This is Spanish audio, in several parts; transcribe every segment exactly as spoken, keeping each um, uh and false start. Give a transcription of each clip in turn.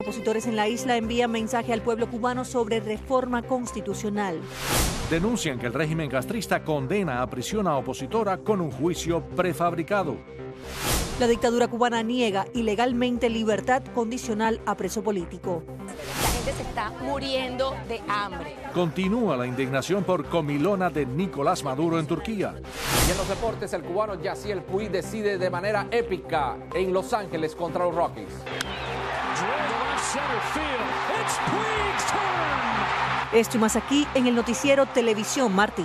Opositores en la isla envían mensaje al pueblo cubano sobre reforma constitucional. Denuncian que el régimen castrista condena a prisión a opositora con un juicio prefabricado. La dictadura cubana niega ilegalmente libertad condicional a preso político. La gente se está muriendo de hambre. Continúa la indignación por comilona de Nicolás Maduro en Turquía. Y en los deportes, el cubano Yasiel Puig decide de manera épica en Los Ángeles contra los Rockies. Esto y más aquí en el noticiero Televisión Martí.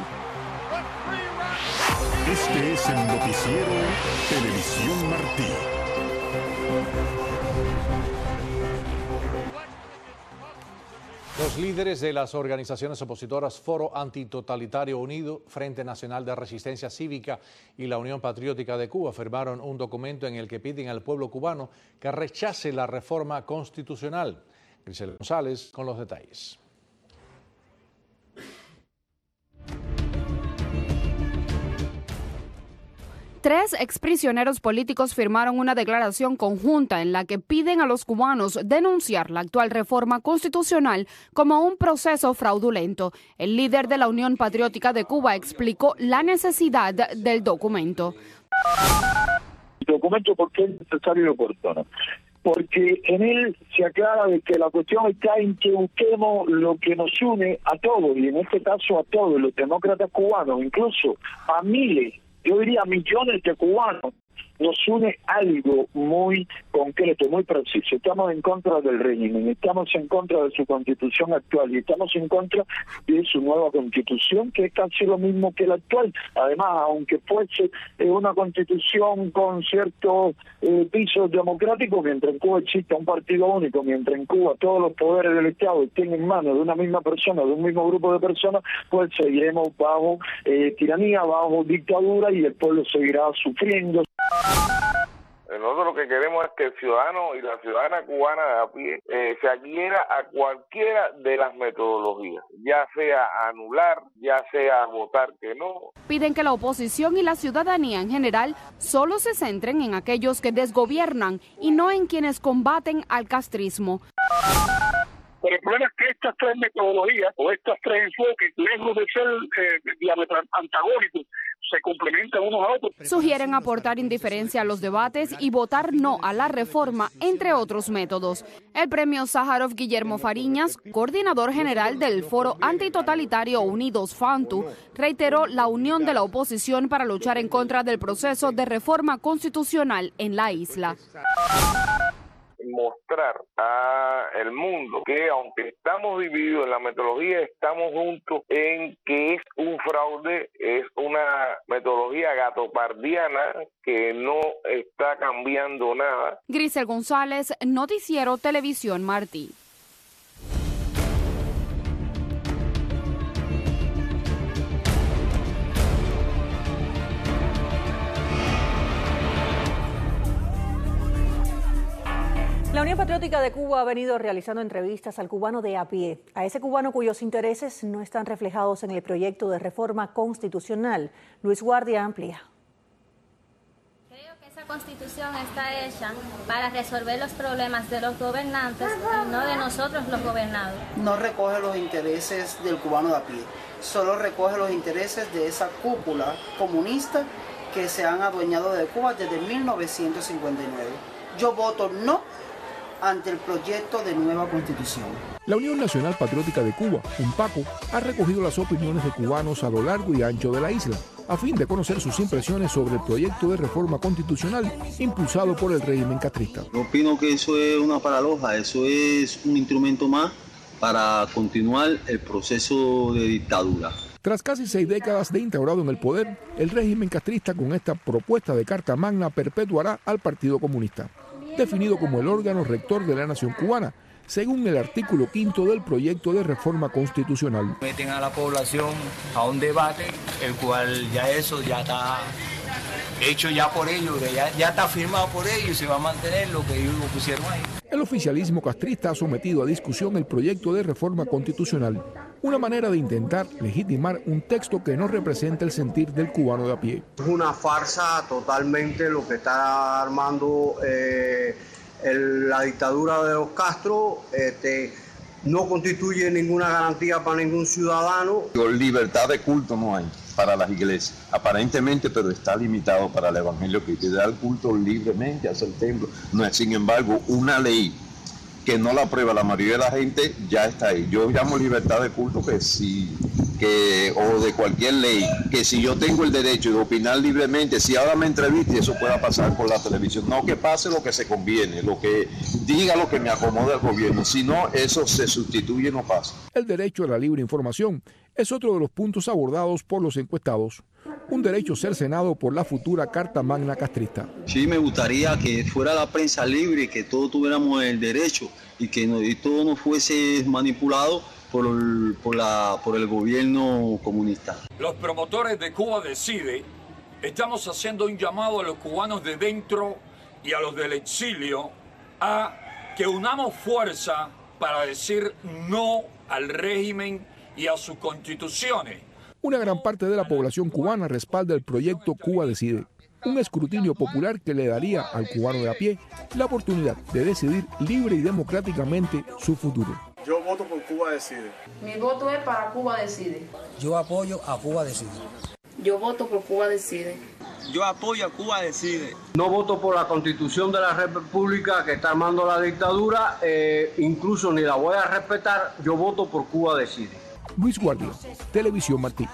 Este es el noticiero Televisión Martí. Los líderes de las organizaciones opositoras Foro Antitotalitario Unido, Frente Nacional de Resistencia Cívica y la Unión Patriótica de Cuba firmaron un documento en el que piden al pueblo cubano que rechace la reforma constitucional. Grisel González con los detalles. Tres exprisioneros políticos firmaron una declaración conjunta en la que piden a los cubanos denunciar la actual reforma constitucional como un proceso fraudulento. El líder de la Unión Patriótica de Cuba explicó la necesidad del documento. El documento, ¿por qué es necesario y oportuno? Porque en él se aclara de que la cuestión está en que busquemos lo que nos une a todos, y en este caso a todos los demócratas cubanos, incluso a miles, yo diría millones de cubanos, nos une algo muy concreto, muy preciso. Estamos en contra del régimen, estamos en contra de su constitución actual y estamos en contra de su nueva constitución, que es casi lo mismo que la actual. Además, aunque fuese eh, una constitución con ciertos eh, pisos democráticos, mientras en Cuba exista un partido único, mientras en Cuba todos los poderes del Estado estén en manos de una misma persona, de un mismo grupo de personas, pues seguiremos bajo eh, tiranía, bajo dictadura, y el pueblo seguirá sufriendo. Nosotros lo que queremos es que el ciudadano y la ciudadana cubana de a pie eh, se adhiera a cualquiera de las metodologías, ya sea anular, ya sea votar que no. Piden que la oposición y la ciudadanía en general solo se centren en aquellos que desgobiernan y no en quienes combaten al castrismo. Pero el problema es que estas tres metodologías o estos tres enfoques, lejos de ser eh, diametral antagónicos, se complementan unos a otros. Sugieren aportar indiferencia a los debates y votar no a la reforma, entre otros métodos. El premio Sájarov Guillermo Fariñas, coordinador general del Foro Antitotalitario Unidos FANTU, reiteró la unión de la oposición para luchar en contra del proceso de reforma constitucional en la isla. Mostrar al mundo que aunque estamos divididos en la metodología, estamos juntos en que es un fraude, es una metodología gatopardiana que no está cambiando nada. Grisel González, Noticiero Televisión Martí. La Unión Patriótica de Cuba ha venido realizando entrevistas al cubano de a pie, a ese cubano cuyos intereses no están reflejados en el proyecto de reforma constitucional. Luis Guardia amplía. Creo que esa constitución está hecha para resolver los problemas de los gobernantes y no de nosotros los gobernados. No recoge los intereses del cubano de a pie, solo recoge los intereses de esa cúpula comunista que se han adueñado de Cuba desde mil novecientos cincuenta y nueve. Yo voto no ante el proyecto de nueva constitución. La Unión Nacional Patriótica de Cuba, UNPACO, ha recogido las opiniones de cubanos a lo largo y ancho de la isla, a fin de conocer sus impresiones sobre el proyecto de reforma constitucional impulsado por el régimen castrista. Yo opino que eso es una paraloja, eso es un instrumento más para continuar el proceso de dictadura. Tras casi seis décadas de instaurado en el poder, el régimen castrista con esta propuesta de Carta Magna perpetuará al Partido Comunista, definido como el órgano rector de la nación cubana, según el artículo quinto del proyecto de reforma constitucional. Meten a la población a un debate, el cual ya eso ya está hecho ya por ellos, ya, ya está firmado por ellos y se va a mantener lo que ellos pusieron ahí. El oficialismo castrista ha sometido a discusión el proyecto de reforma constitucional, una manera de intentar legitimar un texto que no representa el sentir del cubano de a pie. Es una farsa totalmente lo que está armando eh, el, la dictadura de los Castro este, no constituye ninguna garantía para ningún ciudadano. Libertad de culto no hay para las iglesias, aparentemente, pero está limitado para el evangelio que quiere dar culto libremente, hacer templo. No es, sin embargo, una ley que no la aprueba la mayoría de la gente, ya está ahí. Yo llamo libertad de culto que si, que, o de cualquier ley, que si yo tengo el derecho de opinar libremente, si ahora me entreviste, eso pueda pasar por la televisión. No que pase lo que se conviene, lo que diga lo que me acomoda el gobierno, si no, eso se sustituye y no pasa. El derecho a la libre información es otro de los puntos abordados por los encuestados, un derecho cercenado por la futura Carta Magna castrista. Sí, me gustaría que fuera la prensa libre, que todos tuviéramos el derecho y que no, y todo no fuese manipulado por el, por, la, por el gobierno comunista. Los promotores de Cuba Decide estamos haciendo un llamado a los cubanos de dentro y a los del exilio a que unamos fuerza para decir no al régimen y a sus constituciones. Una gran parte de la población cubana respalda el proyecto Cuba Decide, un escrutinio popular que le daría al cubano de a pie la oportunidad de decidir libre y democráticamente su futuro. Yo voto por Cuba Decide. Mi voto es para Cuba Decide. Yo apoyo a Cuba Decide. Yo voto por Cuba Decide. Yo apoyo a Cuba Decide. No voto por la Constitución de la República que está armando la dictadura, eh, incluso ni la voy a respetar. Yo voto por Cuba Decide. Luis Guardia, Televisión Martí.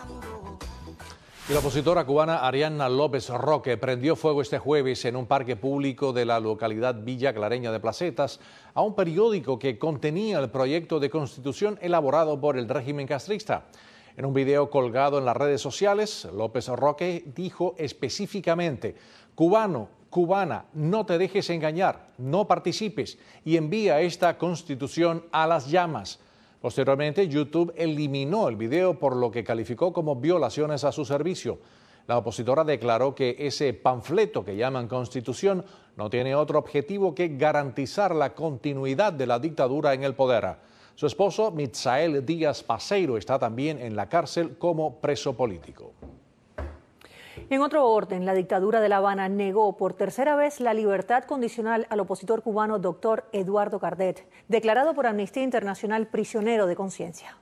Y la opositora cubana Ariadna López Roque prendió fuego este jueves en un parque público de la localidad Villa Clareña de Placetas a un periódico que contenía el proyecto de constitución elaborado por el régimen castrista. En un video colgado en las redes sociales, López Roque dijo específicamente: cubano, cubana, no te dejes engañar, no participes y envía esta constitución a las llamas. Posteriormente, YouTube eliminó el video por lo que calificó como violaciones a su servicio. La opositora declaró que ese panfleto que llaman Constitución no tiene otro objetivo que garantizar la continuidad de la dictadura en el poder. Su esposo, Mitzael Díaz Paseiro, está también en la cárcel como preso político. En otro orden, la dictadura de La Habana negó por tercera vez la libertad condicional al opositor cubano doctor Eduardo Cardet, declarado por Amnistía Internacional prisionero de conciencia.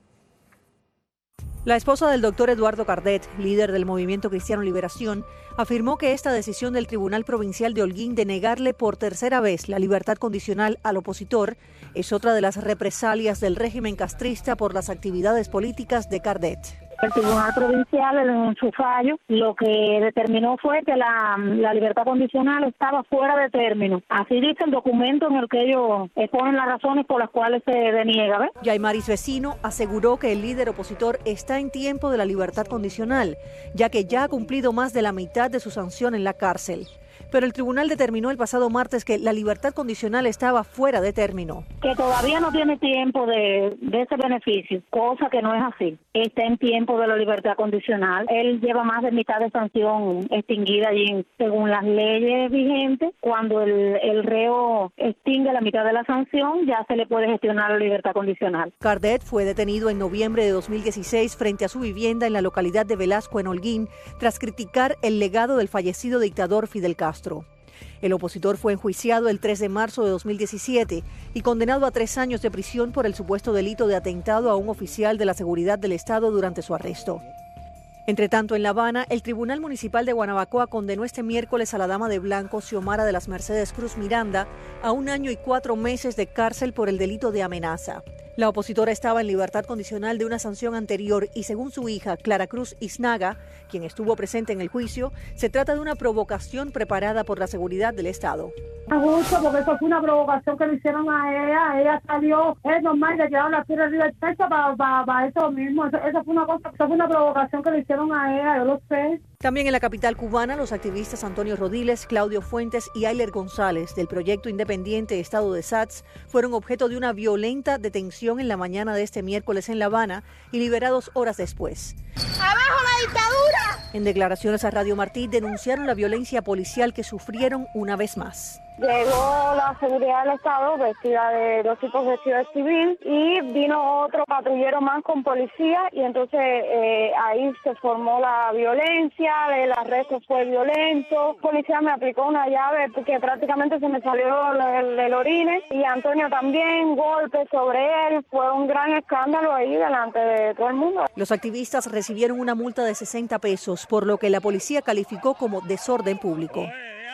La esposa del doctor Eduardo Cardet, líder del Movimiento Cristiano Liberación, afirmó que esta decisión del Tribunal Provincial de Holguín de negarle por tercera vez la libertad condicional al opositor es otra de las represalias del régimen castrista por las actividades políticas de Cardet. El Tribunal Provincial, en su fallo, lo que determinó fue que la, la libertad condicional estaba fuera de término. Así dice el documento en el que ellos exponen las razones por las cuales se deniega. ¿ves? Yaimaris Vecino aseguró que el líder opositor está en tiempo de la libertad condicional, ya que ya ha cumplido más de la mitad de su sanción en la cárcel. Pero el tribunal determinó el pasado martes que la libertad condicional estaba fuera de término. Que todavía no tiene tiempo de, de ese beneficio, cosa que no es así. Está en tiempo de la libertad condicional. Él lleva más de mitad de sanción extinguida y según las leyes vigentes, cuando el, el reo extingue la mitad de la sanción, ya se le puede gestionar la libertad condicional. Cardet fue detenido en noviembre de dos mil dieciséis frente a su vivienda en la localidad de Velasco, en Holguín, tras criticar el legado del fallecido dictador Fidel Castro. El opositor fue enjuiciado el tres de marzo de dos mil diecisiete y condenado a tres años de prisión por el supuesto delito de atentado a un oficial de la seguridad del Estado durante su arresto. Entre tanto, en La Habana, el Tribunal Municipal de Guanabacoa condenó este miércoles a la dama de blanco Xiomara de las Mercedes Cruz Miranda a un año y cuatro meses de cárcel por el delito de amenaza. La opositora estaba en libertad condicional de una sanción anterior y, según su hija, Clara Cruz Iznaga, quien estuvo presente en el juicio, se trata de una provocación preparada por la seguridad del Estado. No justo, porque eso fue una provocación que le hicieron a ella. Ella salió, es normal, le quedaron las piedras arriba del pecho para, para, para eso mismo. Eso, eso, fue una cosa, eso fue una provocación que le hicieron a ella, yo lo sé. También en la capital cubana, los activistas Antonio Rodiles, Claudio Fuentes y Ayler González del proyecto independiente Estado de Sats fueron objeto de una violenta detención en la mañana de este miércoles en La Habana y liberados horas después. ¡Abajo la dictadura! En declaraciones a Radio Martí denunciaron la violencia policial que sufrieron una vez más. Llegó la seguridad del Estado vestida de dos tipos vestidos de civil y vino otro patrullero más con policía y entonces eh, ahí se formó la violencia, el arresto fue violento. La policía me aplicó una llave porque prácticamente se me salió el, el orine y Antonio también, golpes sobre él. Fue un gran escándalo ahí delante de todo el mundo. Los activistas recibieron una multa de sesenta pesos, por lo que la policía calificó como desorden público.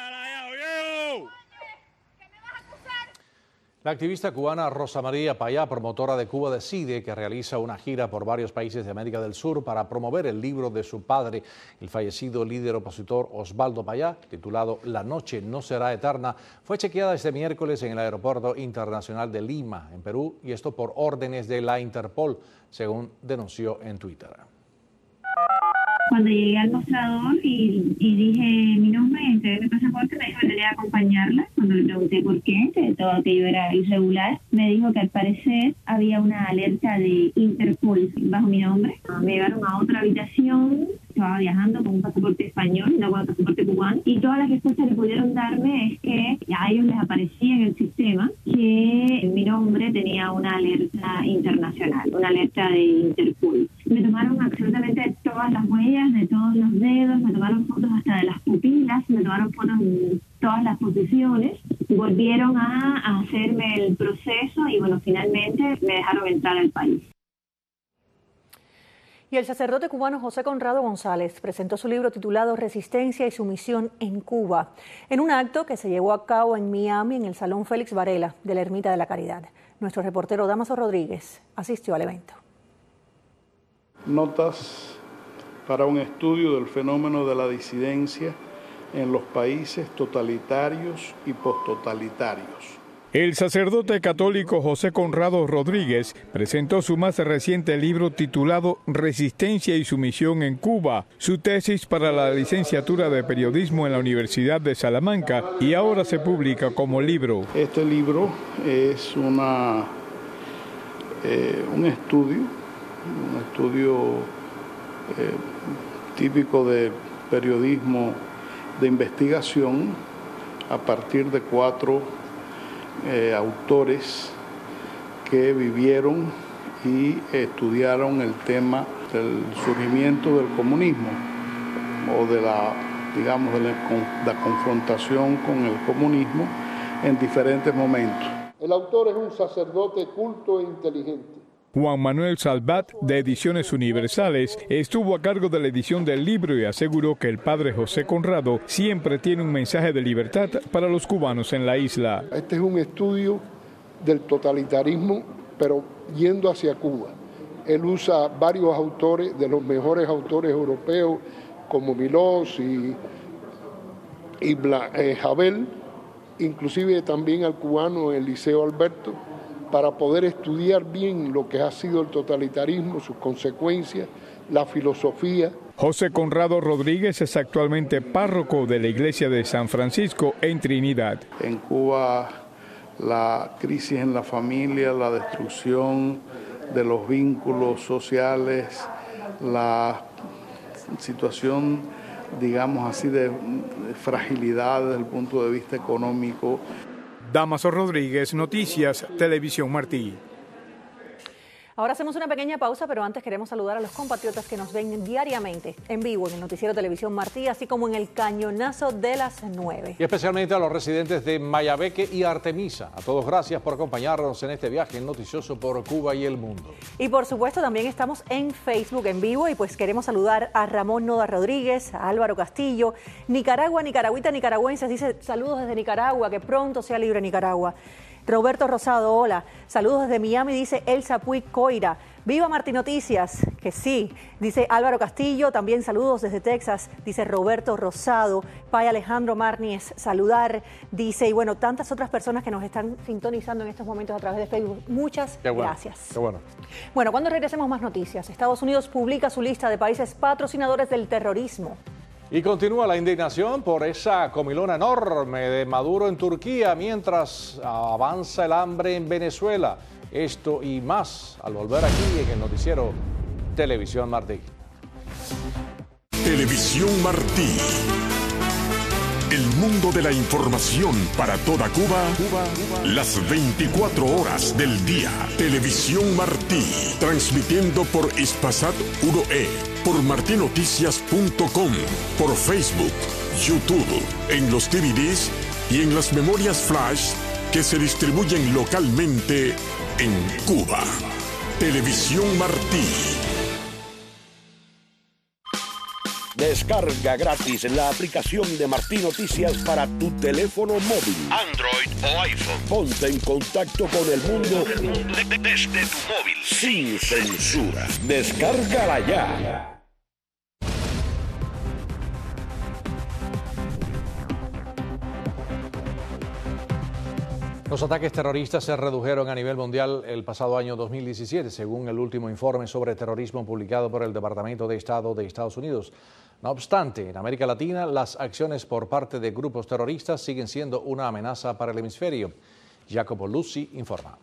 La activista cubana Rosa María Payá, promotora de Cuba Decide, que realiza una gira por varios países de América del Sur para promover el libro de su padre, el fallecido líder opositor Osvaldo Payá, titulado La noche no será eterna, fue chequeada este miércoles en el Aeropuerto Internacional de Lima, en Perú, y esto por órdenes de la Interpol, según denunció en Twitter. Cuando llegué al mostrador y, y dije mi nombre y entregué mi pasaporte, me dijo que tenía que acompañarla. Cuando le pregunté por qué, que todo aquello era irregular, me dijo que al parecer había una alerta de Interpol bajo mi nombre. Me llevaron a otra habitación, estaba viajando con un pasaporte español, no con un pasaporte cubano, y todas las respuestas que pudieron darme es que a ellos les aparecía en el sistema que mi nombre tenía una alerta internacional, una alerta de Interpol. Me tomaron absolutamente todas las huellas de todos los dedos, me tomaron fotos hasta de las pupilas, me tomaron fotos de todas las posiciones, volvieron a, a hacerme el proceso y bueno, finalmente me dejaron entrar al país. Y el sacerdote cubano José Conrado González presentó su libro titulado Resistencia y Sumisión en Cuba, en un acto que se llevó a cabo en Miami, en el Salón Félix Varela de la Ermita de la Caridad. Nuestro reportero Damaso Rodríguez asistió al evento. Notas para un estudio del fenómeno de la disidencia en los países totalitarios y posttotalitarios. El sacerdote católico José Conrado Rodríguez presentó su más reciente libro titulado Resistencia y Sumisión en Cuba, su tesis para la licenciatura de periodismo en la Universidad de Salamanca, y ahora se publica como libro. Este libro es una, eh, un estudio, un estudio eh, típico de periodismo de investigación a partir de cuatro eh, autores que vivieron y estudiaron el tema del surgimiento del comunismo o de la, digamos, de la, la confrontación con el comunismo en diferentes momentos. El autor es un sacerdote culto e inteligente. Juan Manuel Salvat, de Ediciones Universales, estuvo a cargo de la edición del libro y aseguró que el padre José Conrado siempre tiene un mensaje de libertad para los cubanos en la isla. Este es un estudio del totalitarismo, pero yendo hacia Cuba. Él usa varios autores, de los mejores autores europeos, como Milós y, y Bla, eh, Havel, inclusive también al cubano Eliseo Alberto, para poder estudiar bien lo que ha sido el totalitarismo, sus consecuencias, la filosofía. José Conrado Rodríguez es actualmente párroco de la iglesia de San Francisco en Trinidad. En Cuba, la crisis en la familia, la destrucción de los vínculos sociales, la situación, digamos así, de fragilidad desde el punto de vista económico. Damaso Rodríguez, Noticias, Televisión Martí. Ahora hacemos una pequeña pausa, pero antes queremos saludar a los compatriotas que nos ven diariamente en vivo en el noticiero Televisión Martí, así como en el cañonazo de las nueve. Y especialmente a los residentes de Mayabeque y Artemisa. A todos gracias por acompañarnos en este viaje noticioso por Cuba y el mundo. Y por supuesto también estamos en Facebook en vivo y pues queremos saludar a Ramón Noda Rodríguez, a Álvaro Castillo, Nicaragua, nicaragüita, nicaragüenses, dice saludos desde Nicaragua, que pronto sea libre Nicaragua. Roberto Rosado, hola. Saludos desde Miami, dice Elsa Puig Coira. Viva Martí Noticias, que sí, dice Álvaro Castillo. También saludos desde Texas, dice Roberto Rosado. Pay Alejandro Marnies, saludar, dice, y bueno, tantas otras personas que nos están sintonizando en estos momentos a través de Facebook. Muchas Qué bueno, gracias. Qué bueno. Bueno, cuando regresemos más noticias, Estados Unidos publica su lista de países patrocinadores del terrorismo. Y continúa la indignación por esa comilona enorme de Maduro en Turquía mientras avanza el hambre en Venezuela. Esto y más al volver aquí en el noticiero Televisión Martí. Televisión Martí. El mundo de la información para toda Cuba, Cuba, Cuba, las veinticuatro horas del día. Televisión Martí, transmitiendo por Hispasat uno E, por martinoticias punto com, por Facebook, YouTube, en los D V Ds y en las memorias flash que se distribuyen localmente en Cuba. Televisión Martí. Descarga gratis la aplicación de Martí Noticias para tu teléfono móvil, Android o iPhone. Ponte en contacto con el mundo de- de- desde tu móvil. sin censura. Descárgala ya. Los ataques terroristas se redujeron a nivel mundial el pasado año dos mil diecisiete, según el último informe sobre terrorismo publicado por el Departamento de Estado de Estados Unidos. No obstante, en América Latina, las acciones por parte de grupos terroristas siguen siendo una amenaza para el hemisferio. Jacopo Luzzi informa.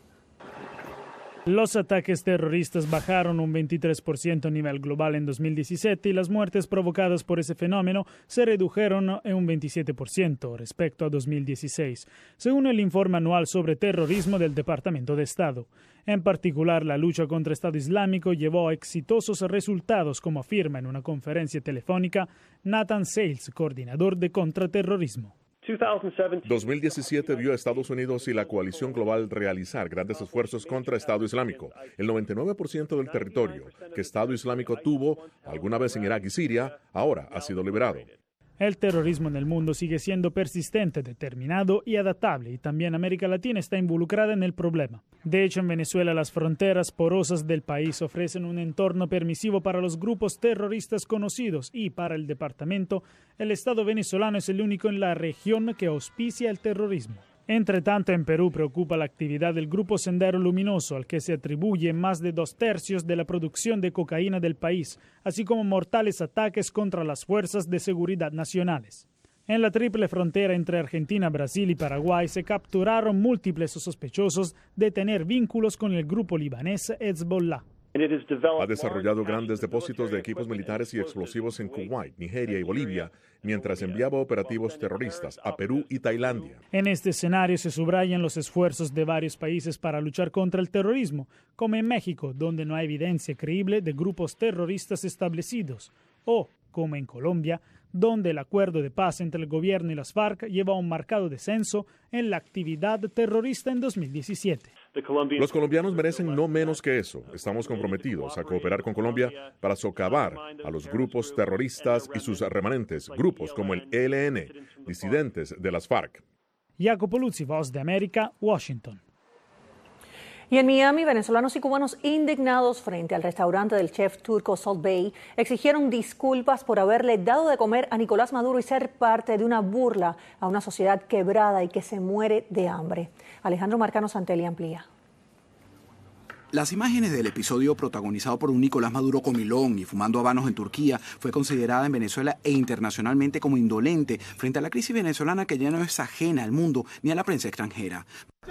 Los ataques terroristas bajaron un veintitrés por ciento a nivel global en dos mil diecisiete y las muertes provocadas por ese fenómeno se redujeron en un veintisiete por ciento respecto a dos mil dieciséis, según el informe anual sobre terrorismo del Departamento de Estado. En particular, la lucha contra Estado Islámico llevó a exitosos resultados, como afirma en una conferencia telefónica Nathan Sales, coordinador de contraterrorismo. dos mil diecisiete vio a Estados Unidos y la coalición global realizar grandes esfuerzos contra Estado Islámico. El noventa y nueve por ciento del territorio que Estado Islámico tuvo alguna vez en Irak y Siria ahora ha sido liberado. El terrorismo en el mundo sigue siendo persistente, determinado y adaptable, y también América Latina está involucrada en el problema. De hecho, en Venezuela las fronteras porosas del país ofrecen un entorno permisivo para los grupos terroristas conocidos y, para el departamento, el Estado venezolano es el único en la región que auspicia el terrorismo. Entre tanto, en Perú preocupa la actividad del Grupo Sendero Luminoso, al que se atribuye más de dos tercios de la producción de cocaína del país, así como mortales ataques contra las fuerzas de seguridad nacionales. En la triple frontera entre Argentina, Brasil y Paraguay se capturaron múltiples sospechosos de tener vínculos con el grupo libanés Hezbollah. Ha desarrollado grandes depósitos de equipos militares y explosivos en Kuwait, Nigeria y Bolivia, mientras enviaba operativos terroristas a Perú y Tailandia. En este escenario se subrayan los esfuerzos de varios países para luchar contra el terrorismo, como en México, donde no hay evidencia creíble de grupos terroristas establecidos, o, como en Colombia, donde el acuerdo de paz entre el gobierno y las FARC lleva a un marcado descenso en la actividad terrorista en dos mil diecisiete. Los colombianos merecen no menos que eso. Estamos comprometidos a cooperar con Colombia para socavar a los grupos terroristas y sus remanentes, grupos como el E L N, disidentes de las FARC. Jacopo Luzzi, Voz de América, Washington. Y en Miami, venezolanos y cubanos indignados frente al restaurante del chef turco Salt Bae exigieron disculpas por haberle dado de comer a Nicolás Maduro y ser parte de una burla a una sociedad quebrada y que se muere de hambre. Alejandro Marcano Santelli amplía. Las imágenes del episodio protagonizado por un Nicolás Maduro comilón y fumando habanos en Turquía fue considerada en Venezuela e internacionalmente como indolente frente a la crisis venezolana que ya no es ajena al mundo ni a la prensa extranjera.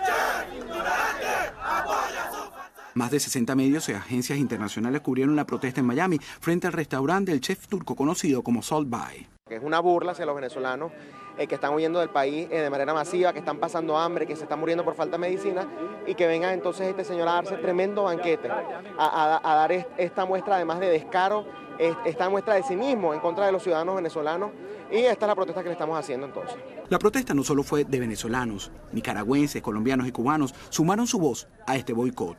Más de sesenta medios y agencias internacionales cubrieron la protesta en Miami frente al restaurante del chef turco conocido como Salt Bae. Es una burla hacia los venezolanos eh, que están huyendo del país eh, de manera masiva, que están pasando hambre, que se están muriendo por falta de medicina y que venga entonces este señor a darse tremendo banquete, a, a, a dar est esta muestra además de descaro, est esta muestra de cinismo en contra de los ciudadanos venezolanos, y esta es la protesta que le estamos haciendo entonces. La protesta no solo fue de venezolanos, nicaragüenses, colombianos y cubanos sumaron su voz a este boicot.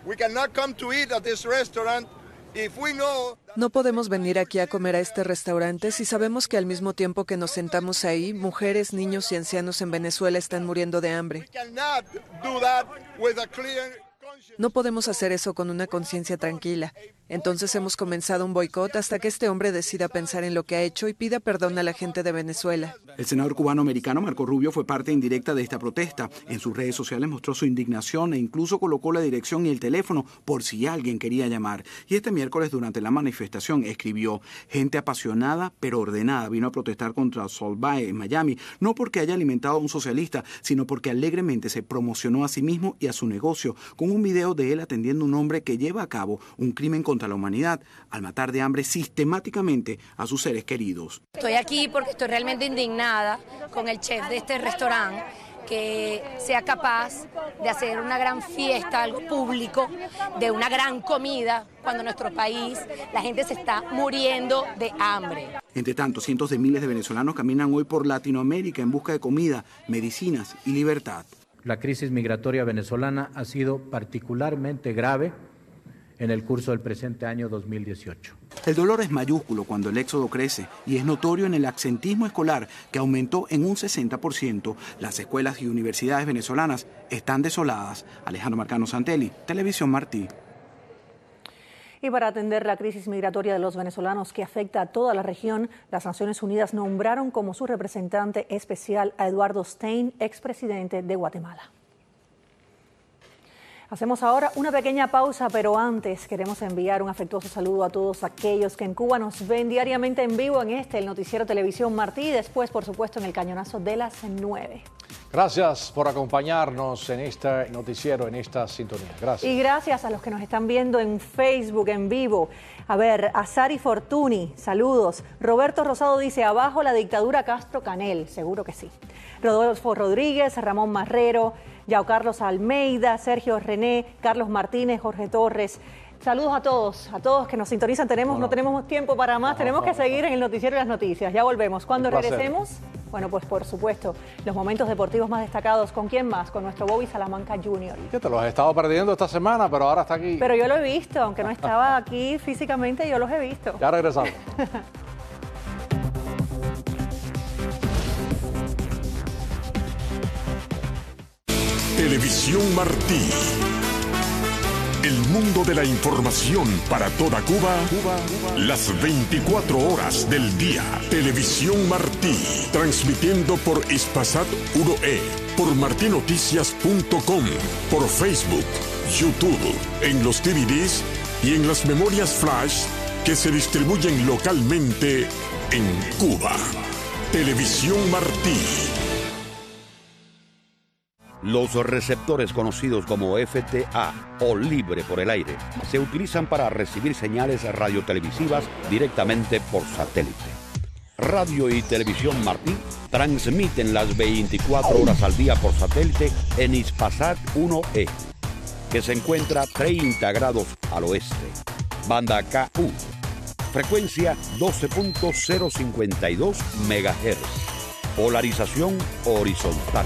No podemos venir aquí a comer a este restaurante si sabemos que al mismo tiempo que nos sentamos ahí, mujeres, niños y ancianos en Venezuela están muriendo de hambre. No podemos hacer eso con una conciencia tranquila. Entonces hemos comenzado un boicot hasta que este hombre decida pensar en lo que ha hecho y pida perdón a la gente de Venezuela. El senador cubano-americano Marco Rubio fue parte indirecta de esta protesta. En sus redes sociales mostró su indignación e incluso colocó la dirección y el teléfono por si alguien quería llamar. Y este miércoles, durante la manifestación, escribió: gente apasionada pero ordenada vino a protestar contra Salt Bae en Miami, no porque haya alimentado a un socialista, sino porque alegremente se promocionó a sí mismo y a su negocio con un video de él atendiendo a un hombre que lleva a cabo un crimen contra contra la humanidad al matar de hambre sistemáticamente a sus seres queridos. Estoy aquí porque estoy realmente indignada con el chef de este restaurante, que sea capaz de hacer una gran fiesta, algo público, de una gran comida, cuando en nuestro país la gente se está muriendo de hambre. Entre tanto, cientos de miles de venezolanos caminan hoy por Latinoamérica en busca de comida, medicinas y libertad. La crisis migratoria venezolana ha sido particularmente grave en el curso del presente año dos mil dieciocho. El dolor es mayúsculo cuando el éxodo crece y es notorio en el absentismo escolar, que aumentó en un sesenta por ciento. Las escuelas y universidades venezolanas están desoladas. Alejandro Marcano Santelli, Televisión Martí. Y para atender la crisis migratoria de los venezolanos que afecta a toda la región, las Naciones Unidas nombraron como su representante especial a Eduardo Stein, expresidente de Guatemala. Hacemos ahora una pequeña pausa, pero antes queremos enviar un afectuoso saludo a todos aquellos que en Cuba nos ven diariamente en vivo en este, el noticiero Televisión Martí, y después, por supuesto, en el cañonazo de las nueve. Gracias por acompañarnos en este noticiero, en esta sintonía. Gracias. Y gracias a los que nos están viendo en Facebook en vivo. A ver, a Sari Fortuny, saludos. Roberto Rosado dice, abajo la dictadura Castro-Canel, seguro que sí. Rodolfo Rodríguez, Ramón Marrero, Yao Carlos Almeida, Sergio René, Carlos Martínez, Jorge Torres. Saludos a todos, a todos que nos sintonizan. Tenemos, no, no tenemos tiempo para más, tenemos que seguir en el noticiero de las noticias. Ya volvemos. Cuando regresemos, bueno, pues por supuesto, los momentos deportivos más destacados. ¿Con quién más? Con nuestro Bobby Salamanca junior Yo te los he estado perdiendo esta semana, pero ahora está aquí. Pero yo lo he visto, aunque no estaba aquí físicamente, yo los he visto. Ya regresamos. Televisión Martí. El mundo de la información para toda Cuba, Cuba, Cuba, las veinticuatro horas del día. Televisión Martí, transmitiendo por Spasat uno E, por martinoticias punto com, por Facebook, YouTube, en los D V Ds y en las memorias flash que se distribuyen localmente en Cuba. Televisión Martí. Los receptores conocidos como F T A o libre por el aire se utilizan para recibir señales radiotelevisivas directamente por satélite. Radio y Televisión Martí transmiten las veinticuatro horas al día por satélite en Hispasat uno E, que se encuentra treinta grados al oeste. Banda K U, frecuencia doce punto cero cincuenta y dos megahertz, polarización horizontal.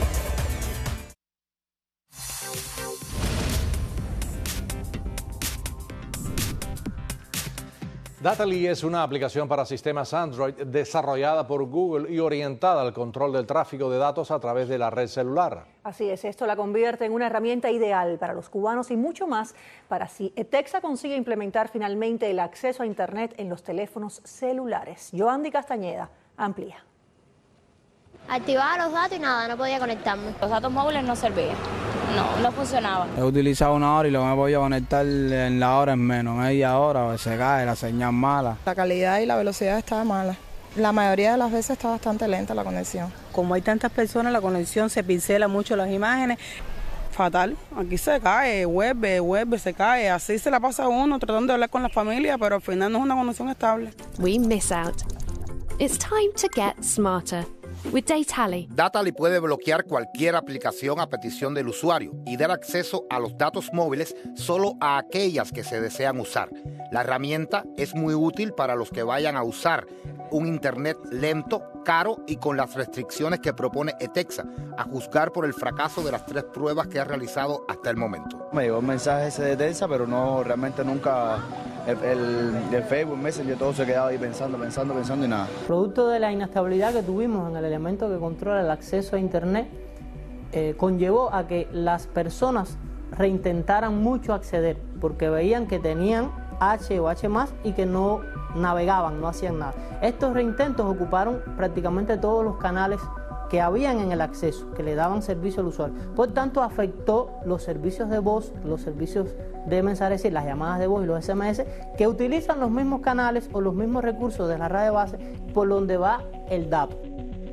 Dataly es una aplicación para sistemas Android desarrollada por Google y orientada al control del tráfico de datos a través de la red celular. Así es, esto la convierte en una herramienta ideal para los cubanos y mucho más para si ETEXA consigue implementar finalmente el acceso a Internet en los teléfonos celulares. Yoandi Castañeda amplía. Activaba los datos y nada, no podía conectarme. Los datos móviles no servían, no, no funcionaban. He utilizado una hora y lo que me he podido conectar en la hora es menos, media hora, se cae, la señal mala. La calidad y la velocidad estaba mala. La mayoría de las veces está bastante lenta la conexión. Como hay tantas personas, la conexión se pincela mucho las imágenes. Fatal, aquí se cae, vuelve, vuelve, se cae. Así se la pasa uno tratando de hablar con la familia, pero al final no es una conexión estable. We miss out. It's time to get smarter. With Dataly. Dataly puede bloquear cualquier aplicación a petición del usuario y dar acceso a los datos móviles solo a aquellas que se desean usar. La herramienta es muy útil para los que vayan a usar un internet lento, caro y con las restricciones que propone ETEXA, a juzgar por el fracaso de las tres pruebas que ha realizado hasta el momento. Me llegó un mensaje ese de ETEXA, pero no, realmente nunca, el, el, el Facebook, Messenger, todo se quedaba ahí pensando, pensando, pensando y nada. Producto de la inestabilidad que tuvimos en el elemento que controla el acceso a Internet, eh, conllevó a que las personas reintentaran mucho acceder, porque veían que tenían H o H más y que no navegaban, no hacían nada. Estos reintentos ocuparon prácticamente todos los canales que habían en el acceso, que le daban servicio al usuario. Por tanto, afectó los servicios de voz, los servicios de mensajes, es decir, las llamadas de voz y los S M S, que utilizan los mismos canales o los mismos recursos de la red de base por donde va el D A P.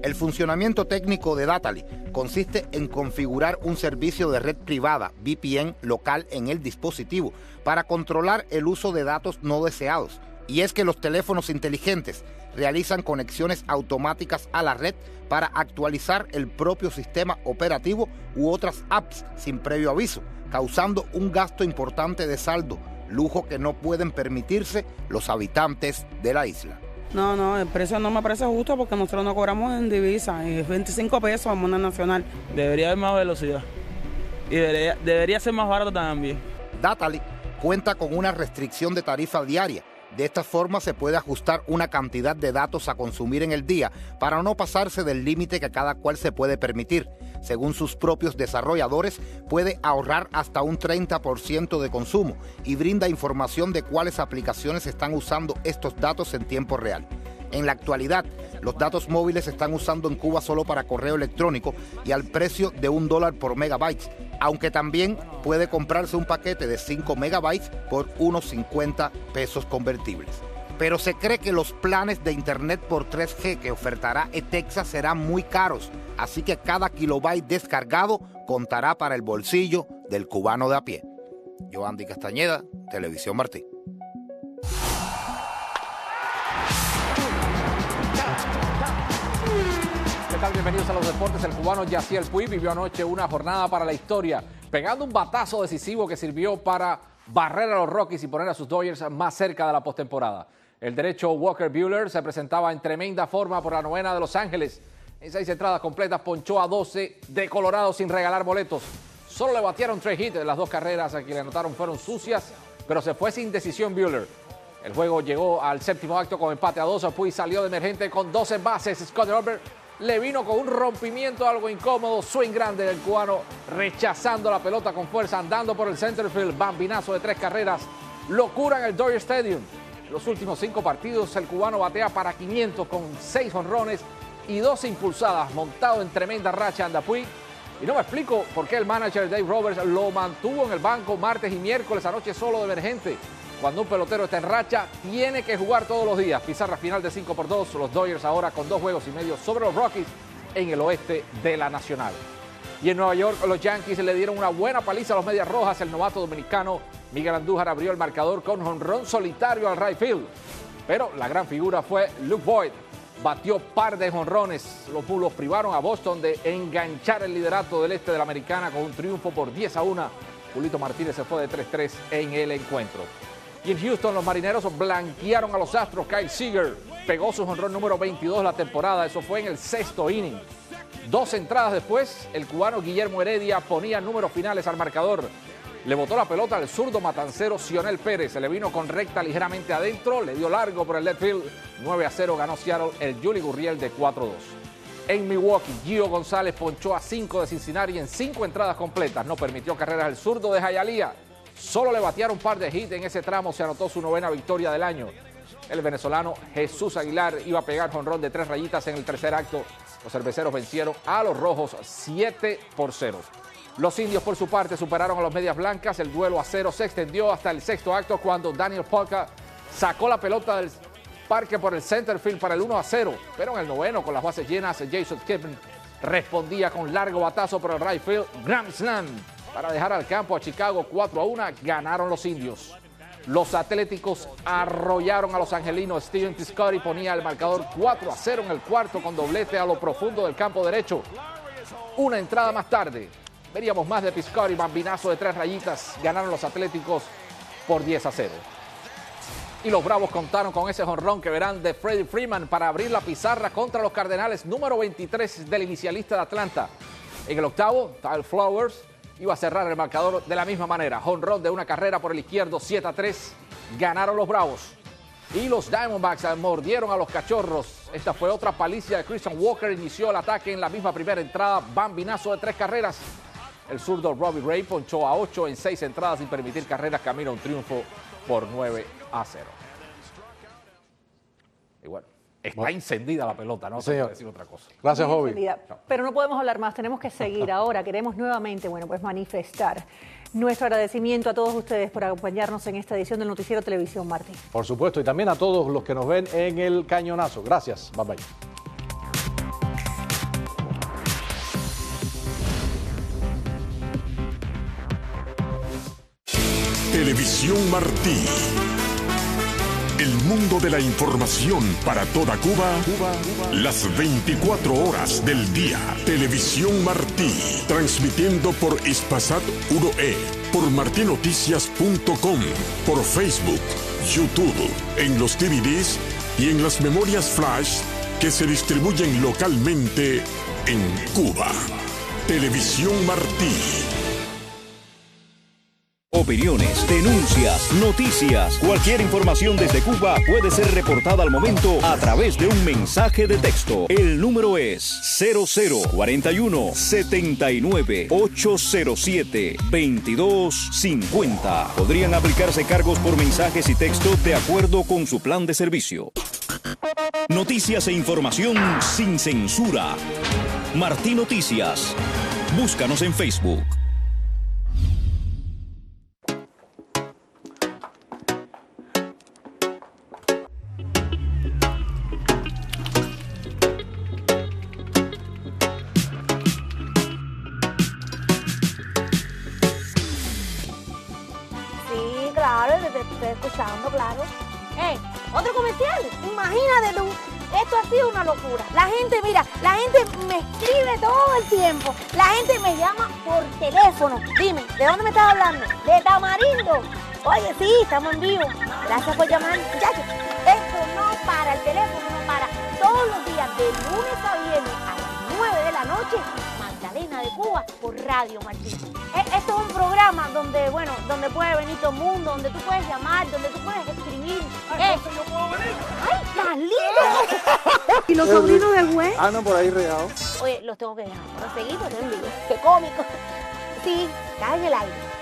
El funcionamiento técnico de Datali consiste en configurar un servicio de red privada, V P N, local en el dispositivo para controlar el uso de datos no deseados. Y es que los teléfonos inteligentes realizan conexiones automáticas a la red para actualizar el propio sistema operativo u otras apps sin previo aviso, causando un gasto importante de saldo, lujo que no pueden permitirse los habitantes de la isla. No, no, el precio no me parece justo porque nosotros no cobramos en divisa, es veinticinco pesos a moneda nacional. Debería haber más velocidad y debería, debería ser más barato también. Datali cuenta con una restricción de tarifa diaria. De esta forma se puede ajustar una cantidad de datos a consumir en el día para no pasarse del límite que cada cual se puede permitir. Según sus propios desarrolladores, puede ahorrar hasta un treinta por ciento de consumo y brinda información de cuáles aplicaciones están usando estos datos en tiempo real. En la actualidad, los datos móviles se están usando en Cuba solo para correo electrónico y al precio de un dólar por megabytes, aunque también puede comprarse un paquete de cinco megabytes por unos cincuenta pesos convertibles. Pero se cree que los planes de internet por tres G que ofertará eTexas serán muy caros, así que cada kilobyte descargado contará para el bolsillo del cubano de a pie. Yo, Andy Castañeda, Televisión Martí. ¿Qué tal? Bienvenidos a los deportes. El cubano Yasiel Puig vivió anoche una jornada para la historia, pegando un batazo decisivo que sirvió para barrer a los Rockies y poner a sus Dodgers más cerca de la postemporada. El derecho Walker Buehler se presentaba en tremenda forma por la novena de Los Ángeles. En seis entradas completas ponchó a doce de Colorado sin regalar boletos. Solo le batearon tres hits. Las dos carreras a que le anotaron fueron sucias, pero se fue sin decisión Buehler. El juego llegó al séptimo acto con empate a dos. Puig salió de emergente con doce bases. Scott Robert le vino con un rompimiento algo incómodo. Swing grande del cubano, rechazando la pelota con fuerza, andando por el center field. Bambinazo de tres carreras. Locura en el Dodger Stadium. En los últimos cinco partidos, el cubano batea para quinientos con seis jonrones y dos impulsadas, montado en tremenda racha anda Puig. Y no me explico por qué el manager Dave Roberts lo mantuvo en el banco martes y miércoles anoche solo de emergente. Cuando un pelotero está en racha, tiene que jugar todos los días. Pizarra final de cinco por dos. Los Dodgers ahora con dos juegos y medio sobre los Rockies en el oeste de la Nacional. Y en Nueva York, los Yankees le dieron una buena paliza a los Medias Rojas. El novato dominicano Miguel Andújar abrió el marcador con jonrón solitario al right field. Pero la gran figura fue Luke Voit. Batió par de jonrones. Los Bulos privaron a Boston de enganchar el liderato del este de la Americana con un triunfo por diez a uno. Julito Martínez se fue de tres tres en el encuentro. Y en Houston, los Marineros blanquearon a los Astros. Kyle Seager pegó su jonrón número veintidós de la temporada. Eso fue en el sexto inning. Dos entradas después, el cubano Guillermo Heredia ponía números finales al marcador. Le botó la pelota al zurdo matancero Cionel Pérez. Se le vino con recta ligeramente adentro. Le dio largo por el left field. nueve a cero ganó Seattle el Yuli Gurriel de cuatro dos. En Milwaukee, Gio González ponchó a cinco de Cincinnati en cinco entradas completas. No permitió carreras al zurdo de Hialeah. Solo le batearon un par de hits en ese tramo. Se anotó su novena victoria del año. El venezolano Jesús Aguilar iba a pegar jonrón de tres rayitas en el tercer acto. Los cerveceros vencieron a los rojos siete por cero. Los indios, por su parte, superaron a los medias blancas. El duelo a cero se extendió hasta el sexto acto cuando Daniel Polka sacó la pelota del parque por el center field para el uno a cero. Pero en el noveno, con las bases llenas, Jason Kippen respondía con largo batazo por el right field. Grand Slam para dejar al campo a Chicago cuatro a uno. Ganaron los indios. Los Atléticos arrollaron a los angelinos. Steven Piscotty ponía el marcador cuatro a cero en el cuarto con doblete a lo profundo del campo derecho. Una entrada más tarde, veríamos más de Piscotty, bambinazo de tres rayitas. Ganaron los Atléticos por diez a cero. Y los Bravos contaron con ese jonrón que verán de Freddie Freeman para abrir la pizarra contra los Cardenales, número veintitrés del inicialista de Atlanta. En el octavo, Kyle Flowers iba a cerrar el marcador de la misma manera. Jonrón de una carrera por el izquierdo, siete a tres. Ganaron los Bravos. Y los Diamondbacks mordieron a los Cachorros. Esta fue otra paliza de Christian Walker. Inició el ataque en la misma primera entrada. Bambinazo de tres carreras. El zurdo Robbie Ray ponchó a ocho en seis entradas sin permitir carreras. Camino a un triunfo por nueve a cero. Y bueno, está bueno. Encendida la pelota, no se puede decir otra cosa. Gracias, Bobby. Pero no podemos hablar más, tenemos que seguir ahora. Queremos nuevamente, bueno, pues manifestar nuestro agradecimiento a todos ustedes por acompañarnos en esta edición del Noticiero Televisión Martí. Por supuesto, y también a todos los que nos ven en el Cañonazo. Gracias, bye bye. Televisión Martí. El mundo de la información para toda Cuba, Cuba, Cuba, las veinticuatro horas del día. Televisión Martí, transmitiendo por Hispasat uno E, por martinoticias punto com, por Facebook, YouTube, en los D V Ds y en las memorias flash que se distribuyen localmente en Cuba. Televisión Martí. Opiniones, denuncias, noticias, cualquier información desde Cuba puede ser reportada al momento a través de un mensaje de texto. El número es cero cero cuarenta y uno setenta y nueve ochocientos siete veintidós cincuenta. Podrían aplicarse cargos por mensajes y texto de acuerdo con su plan de servicio. Noticias e información sin censura. Martí Noticias. Búscanos en Facebook. Escuchando, claro. Eh, otro comercial, imagínate tú, esto ha sido una locura. La gente, mira, la gente me escribe todo el tiempo, la gente me llama por teléfono. Dime, ¿de dónde me estás hablando? De Tamarindo. Oye, sí, estamos en vivo. Gracias por llamar, muchachos. Esto no para, el teléfono no para. Todos los días, de lunes a viernes a las nueve de la noche, Magdalena de Cuba por Radio Martí. Esto es un programa donde, bueno, donde puede venir todo el mundo, donde tú puedes llamar, donde tú puedes escribir. Ay, ¿entonces yo puedo venir? ¡Ay, tan lindo! ¿Y los sobrinos del juez? Ah, no, por ahí regados. Oye, los tengo que dejar. Pero seguí, pero en vivo. ¡Qué cómico! Sí, está en el aire.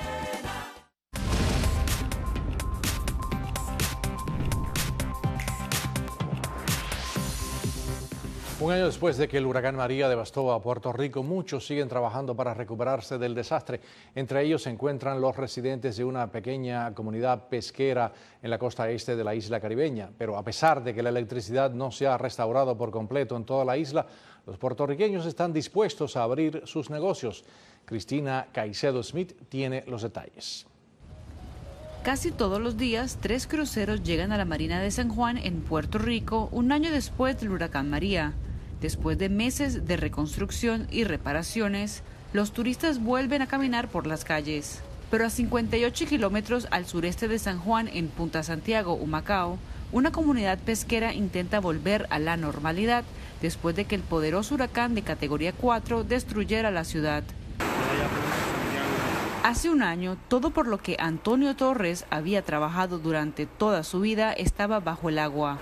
Un año después de que el huracán María devastó a Puerto Rico, muchos siguen trabajando para recuperarse del desastre. Entre ellos se encuentran los residentes de una pequeña comunidad pesquera en la costa este de la isla caribeña. Pero a pesar de que la electricidad no se ha restaurado por completo en toda la isla, los puertorriqueños están dispuestos a abrir sus negocios. Cristina Caicedo Smith tiene los detalles. Casi todos los días, tres cruceros llegan a la Marina de San Juan en Puerto Rico un año después del huracán María. Después de meses de reconstrucción y reparaciones, los turistas vuelven a caminar por las calles. Pero a cincuenta y ocho kilómetros al sureste de San Juan, en Punta Santiago, Humacao, una comunidad pesquera intenta volver a la normalidad después de que el poderoso huracán de categoría cuatro destruyera la ciudad. Hace un año, todo por lo que Antonio Torres había trabajado durante toda su vida estaba bajo el agua.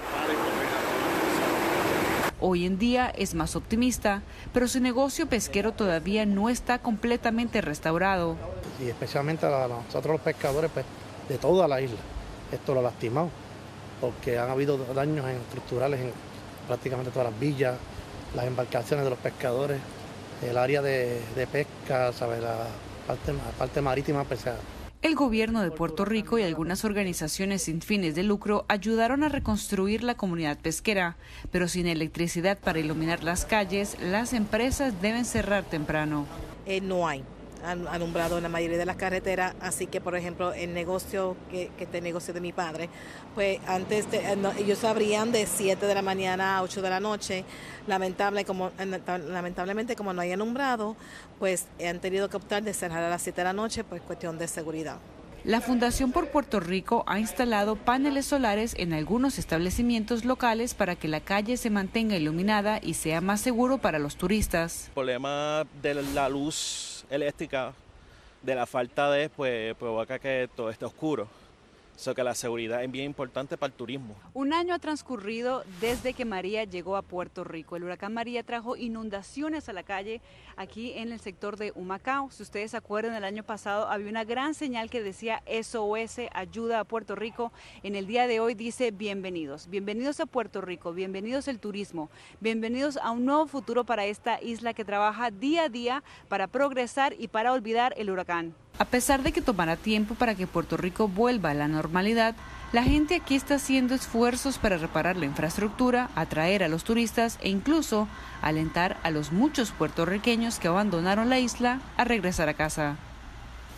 Hoy en día es más optimista, pero su negocio pesquero todavía no está completamente restaurado. Y especialmente a nosotros los pescadores pues, de toda la isla, esto lo ha lastimado, porque han habido daños estructurales en prácticamente todas las villas, las embarcaciones de los pescadores, el área de, de pesca, ¿sabe? La parte, la parte marítima pesada. El gobierno de Puerto Rico y algunas organizaciones sin fines de lucro ayudaron a reconstruir la comunidad pesquera, pero sin electricidad para iluminar las calles, las empresas deben cerrar temprano. Eh, no hay alumbrado en la mayoría de las carreteras, así que por ejemplo el negocio, que, que este negocio de mi padre, pues antes de, no, ellos abrían de siete de la mañana a ocho de la noche. Lamentable, como, lamentablemente como no hay alumbrado, pues han tenido que optar de cerrar a las siete de la noche, pues cuestión de seguridad. La Fundación por Puerto Rico ha instalado paneles solares en algunos establecimientos locales para que la calle se mantenga iluminada y sea más seguro para los turistas. El problema de la luz eléctrica, de la falta de, pues provoca que todo esté oscuro. So que la seguridad es bien importante para el turismo. Un año ha transcurrido desde que María llegó a Puerto Rico. El huracán María trajo inundaciones a la calle aquí en el sector de Humacao. Si ustedes se acuerdan, el año pasado había una gran señal que decía S O S, ayuda a Puerto Rico. En el día de hoy dice bienvenidos. Bienvenidos a Puerto Rico, bienvenidos al turismo, bienvenidos a un nuevo futuro para esta isla que trabaja día a día para progresar y para olvidar el huracán. A pesar de que tomará tiempo para que Puerto Rico vuelva a la normalidad, la gente aquí está haciendo esfuerzos para reparar la infraestructura, atraer a los turistas e incluso alentar a los muchos puertorriqueños que abandonaron la isla a regresar a casa.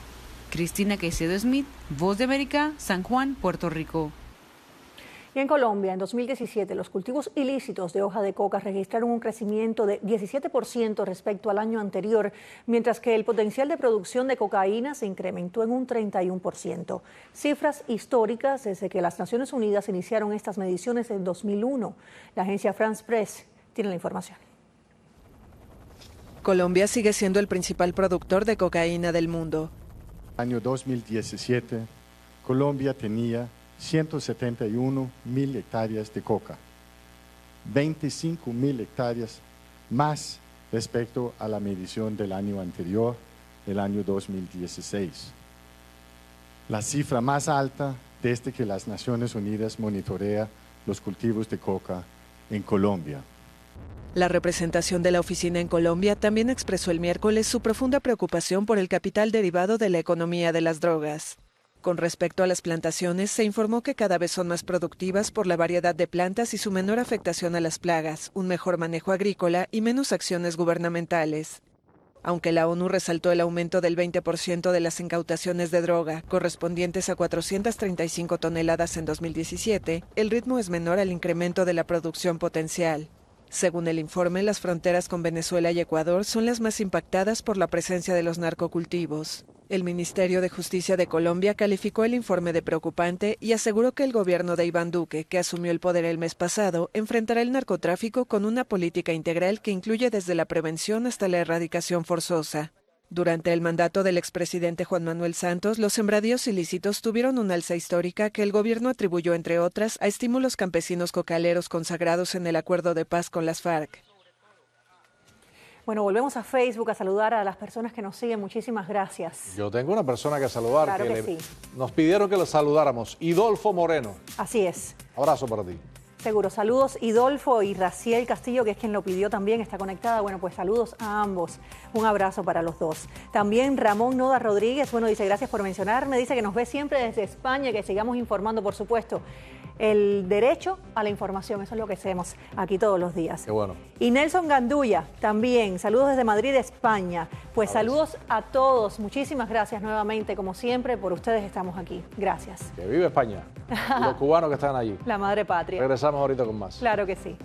Cristina Caicedo Smith, Voz de América, San Juan, Puerto Rico. Y en Colombia, en dos mil diecisiete, los cultivos ilícitos de hoja de coca registraron un crecimiento de diecisiete por ciento respecto al año anterior, mientras que el potencial de producción de cocaína se incrementó en un treinta y uno por ciento. Cifras históricas desde que las Naciones Unidas iniciaron estas mediciones en dos mil uno. La agencia France Press tiene la información. Colombia sigue siendo el principal productor de cocaína del mundo. Año dos mil diecisiete, Colombia tenía ciento setenta y uno mil hectáreas de coca, veinticinco mil hectáreas más respecto a la medición del año anterior, el año dos mil dieciséis. La cifra más alta desde que las Naciones Unidas monitorea los cultivos de coca en Colombia. La representación de la oficina en Colombia también expresó el miércoles su profunda preocupación por el capital derivado de la economía de las drogas. Con respecto a las plantaciones, se informó que cada vez son más productivas por la variedad de plantas y su menor afectación a las plagas, un mejor manejo agrícola y menos acciones gubernamentales. Aunque la ONU resaltó el aumento del veinte por ciento de las incautaciones de droga, correspondientes a cuatrocientas treinta y cinco toneladas en dos mil diecisiete, el ritmo es menor al incremento de la producción potencial. Según el informe, las fronteras con Venezuela y Ecuador son las más impactadas por la presencia de los narcocultivos. El Ministerio de Justicia de Colombia calificó el informe de preocupante y aseguró que el gobierno de Iván Duque, que asumió el poder el mes pasado, enfrentará el narcotráfico con una política integral que incluye desde la prevención hasta la erradicación forzosa. Durante el mandato del expresidente Juan Manuel Santos, los sembradíos ilícitos tuvieron una alza histórica que el gobierno atribuyó, entre otras, a estímulos campesinos cocaleros consagrados en el acuerdo de paz con las FARC. Bueno, volvemos a Facebook a saludar a las personas que nos siguen. Muchísimas gracias. Yo tengo una persona que saludar. Claro que que le, sí. Nos pidieron que lo saludáramos. Idolfo Moreno. Así es. Abrazo para ti. Seguro. Saludos Idolfo y Raciel Castillo, que es quien lo pidió también, está conectada. Bueno, pues saludos a ambos. Un abrazo para los dos. También Ramón Noda Rodríguez, bueno, dice gracias por mencionarme. Dice que nos ve siempre desde España, que sigamos informando, por supuesto. El derecho a la información, eso es lo que hacemos aquí todos los días. Qué bueno. Y Nelson Gandulla, también, saludos desde Madrid, España. Pues a saludos a todos, muchísimas gracias nuevamente, como siempre, por ustedes estamos aquí. Gracias. Que vive España, y los cubanos que están allí. La madre patria. Regresamos ahorita con más. Claro que sí.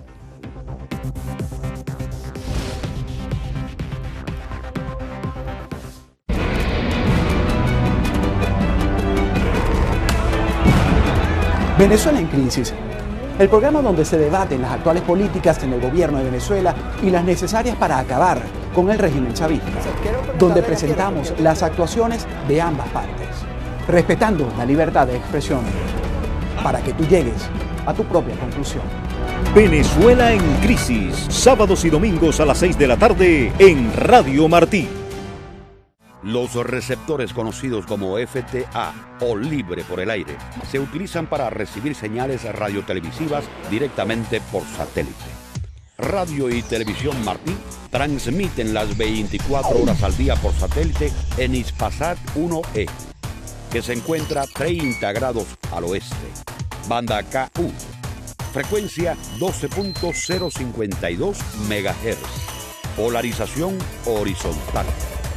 Venezuela en crisis. El programa donde se debaten las actuales políticas en el gobierno de Venezuela y las necesarias para acabar con el régimen chavista, donde presentamos las actuaciones de ambas partes, respetando la libertad de expresión, para que tú llegues a tu propia conclusión. Venezuela en crisis, sábados y domingos a las seis de la tarde en Radio Martí. Los receptores conocidos como F T A o libre por el aire se utilizan para recibir señales radiotelevisivas directamente por satélite. Radio y Televisión Martí transmiten las veinticuatro horas al día por satélite en Hispasat uno E, que se encuentra treinta grados al oeste. Banda K U, frecuencia doce punto cero cincuenta y dos megahertz, polarización horizontal.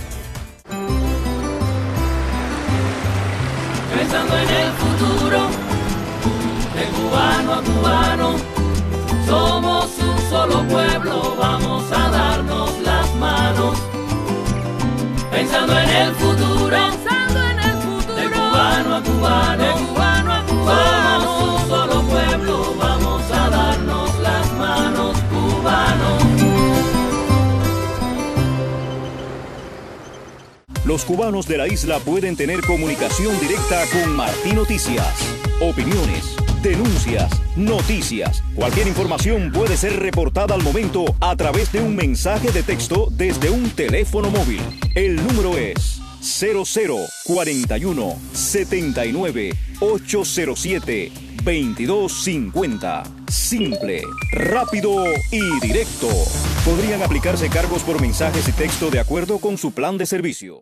Pensando en el futuro, de cubano a cubano, somos un solo pueblo, vamos a darnos las manos. Pensando en el futuro, pensando en el futuro, de cubano a cubano, de cubano a cubano, somos un solo pueblo, vamos a darnos las manos, cubanos. Los cubanos de la isla pueden tener comunicación directa con Martí Noticias. Opiniones, denuncias, noticias. Cualquier información puede ser reportada al momento a través de un mensaje de texto desde un teléfono móvil. El número es cero cero cuarenta y uno setenta y nueve ochocientos siete veintidós cincuenta. Simple, rápido y directo. Podrían aplicarse cargos por mensajes y texto de acuerdo con su plan de servicio.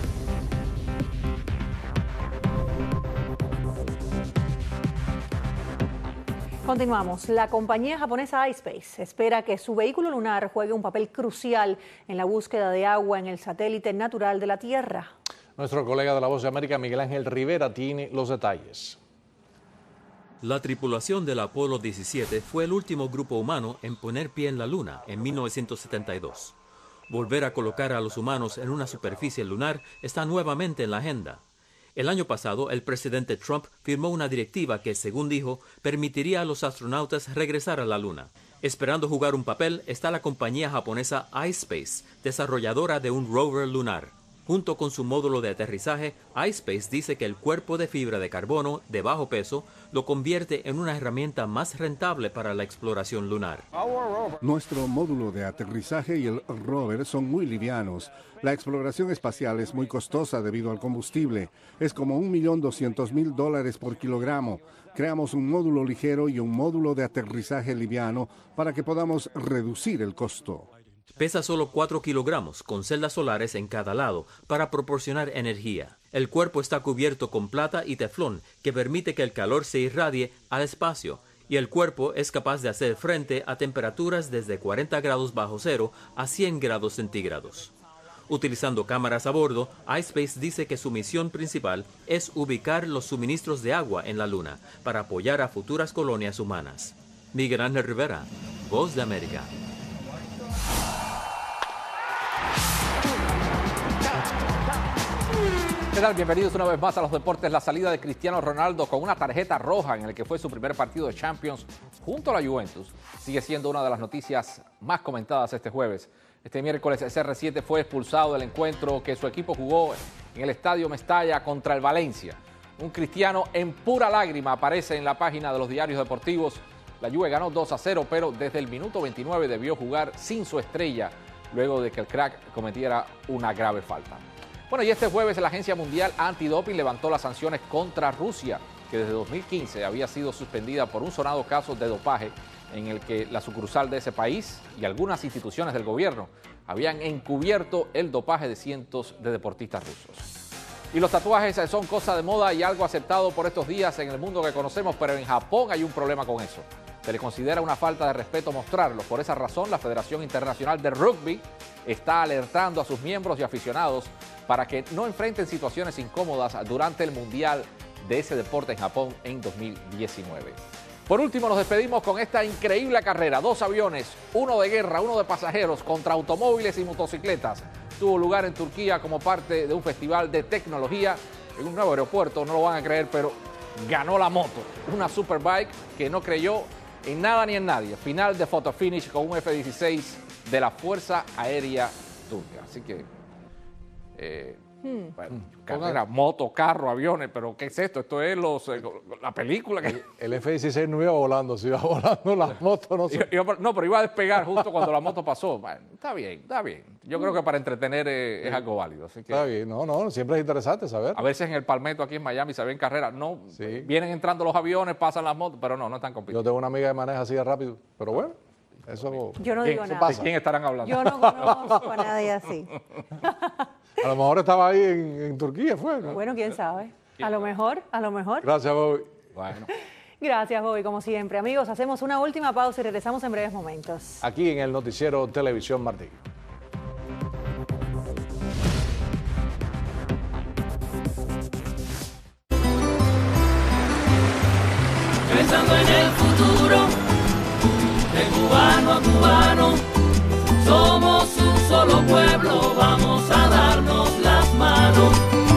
Continuamos. La compañía japonesa iSpace espera que su vehículo lunar juegue un papel crucial en la búsqueda de agua en el satélite natural de la Tierra. Nuestro colega de La Voz de América, Miguel Ángel Rivera, tiene los detalles. La tripulación del Apolo diecisiete fue el último grupo humano en poner pie en la Luna en mil novecientos setenta y dos. Volver a colocar a los humanos en una superficie lunar está nuevamente en la agenda. El año pasado, el presidente Trump firmó una directiva que, según dijo, permitiría a los astronautas regresar a la Luna. Esperando jugar un papel está la compañía japonesa iSpace, desarrolladora de un rover lunar. Junto con su módulo de aterrizaje, iSpace dice que el cuerpo de fibra de carbono de bajo peso lo convierte en una herramienta más rentable para la exploración lunar. Nuestro módulo de aterrizaje y el rover son muy livianos. La exploración espacial es muy costosa debido al combustible. Es como un millón doscientos mil dólares por kilogramo. Creamos un módulo ligero y un módulo de aterrizaje liviano para que podamos reducir el costo. Pesa solo cuatro kilogramos, con celdas solares en cada lado, para proporcionar energía. El cuerpo está cubierto con plata y teflón, que permite que el calor se irradie al espacio, y el cuerpo es capaz de hacer frente a temperaturas desde cuarenta grados bajo cero a cien grados centígrados. Utilizando cámaras a bordo, iSpace dice que su misión principal es ubicar los suministros de agua en la Luna, para apoyar a futuras colonias humanas. Miguel Ángel Rivera, Voz de América. ¿Qué tal? Bienvenidos una vez más a los deportes. La salida de Cristiano Ronaldo con una tarjeta roja en el que fue su primer partido de Champions junto a la Juventus sigue siendo una de las noticias más comentadas este jueves. Este miércoles C R siete fue expulsado del encuentro que su equipo jugó en el Estadio Mestalla contra el Valencia. Un Cristiano en pura lágrima aparece en la página de los diarios deportivos. La Juve ganó dos a cero, pero desde el minuto veintinueve debió jugar sin su estrella luego de que el crack cometiera una grave falta. Bueno, y este jueves la Agencia Mundial Antidoping levantó las sanciones contra Rusia, que desde dos mil quince había sido suspendida por un sonado caso de dopaje en el que la sucursal de ese país y algunas instituciones del gobierno habían encubierto el dopaje de cientos de deportistas rusos. Y los tatuajes son cosa de moda y algo aceptado por estos días en el mundo que conocemos, pero en Japón hay un problema con eso. Se le considera una falta de respeto mostrarlo. Por esa razón, la Federación Internacional de Rugby está alertando a sus miembros y aficionados para que no enfrenten situaciones incómodas durante el Mundial de ese deporte en Japón en dos mil diecinueve. Por último, nos despedimos con esta increíble carrera. Dos aviones, uno de guerra, uno de pasajeros, contra automóviles y motocicletas. Tuvo lugar en Turquía como parte de un festival de tecnología en un nuevo aeropuerto. No lo van a creer, pero ganó la moto. Una superbike que no creyó en nada ni en nadie. Final de photo finish con un F dieciséis de la Fuerza Aérea Turca. Así que, eh, hmm. bueno, carrera, moto, carro, aviones, pero ¿qué es esto? Esto es los, eh, la película. Que... El F dieciséis no iba volando, si iba volando la moto, no sé. Iba, no, pero iba a despegar justo cuando la moto pasó. Bueno, está bien, está bien. Yo creo que para entretener eh, es algo válido. Así que, está bien, no, no, siempre es interesante saber. A veces en el Palmetto aquí en Miami se ven carreras. No, sí. Vienen entrando los aviones, pasan las motos, pero no, no están compitiendo. Yo tengo una amiga que maneja así de rápido, pero bueno, eso Yo no digo nada. ¿De quién estarán hablando? Yo no conozco a nadie así. A lo mejor estaba ahí en, en Turquía, fue, ¿no? Bueno, quién sabe. A lo mejor, a lo mejor. Gracias, Bobby. Bueno. Gracias, Bobby, como siempre. Amigos, hacemos una última pausa y regresamos en breves momentos. Aquí en el noticiero Televisión Martí. Pensando en el futuro, de cubano a cubano, somos un solo pueblo, vamos a darnos las manos.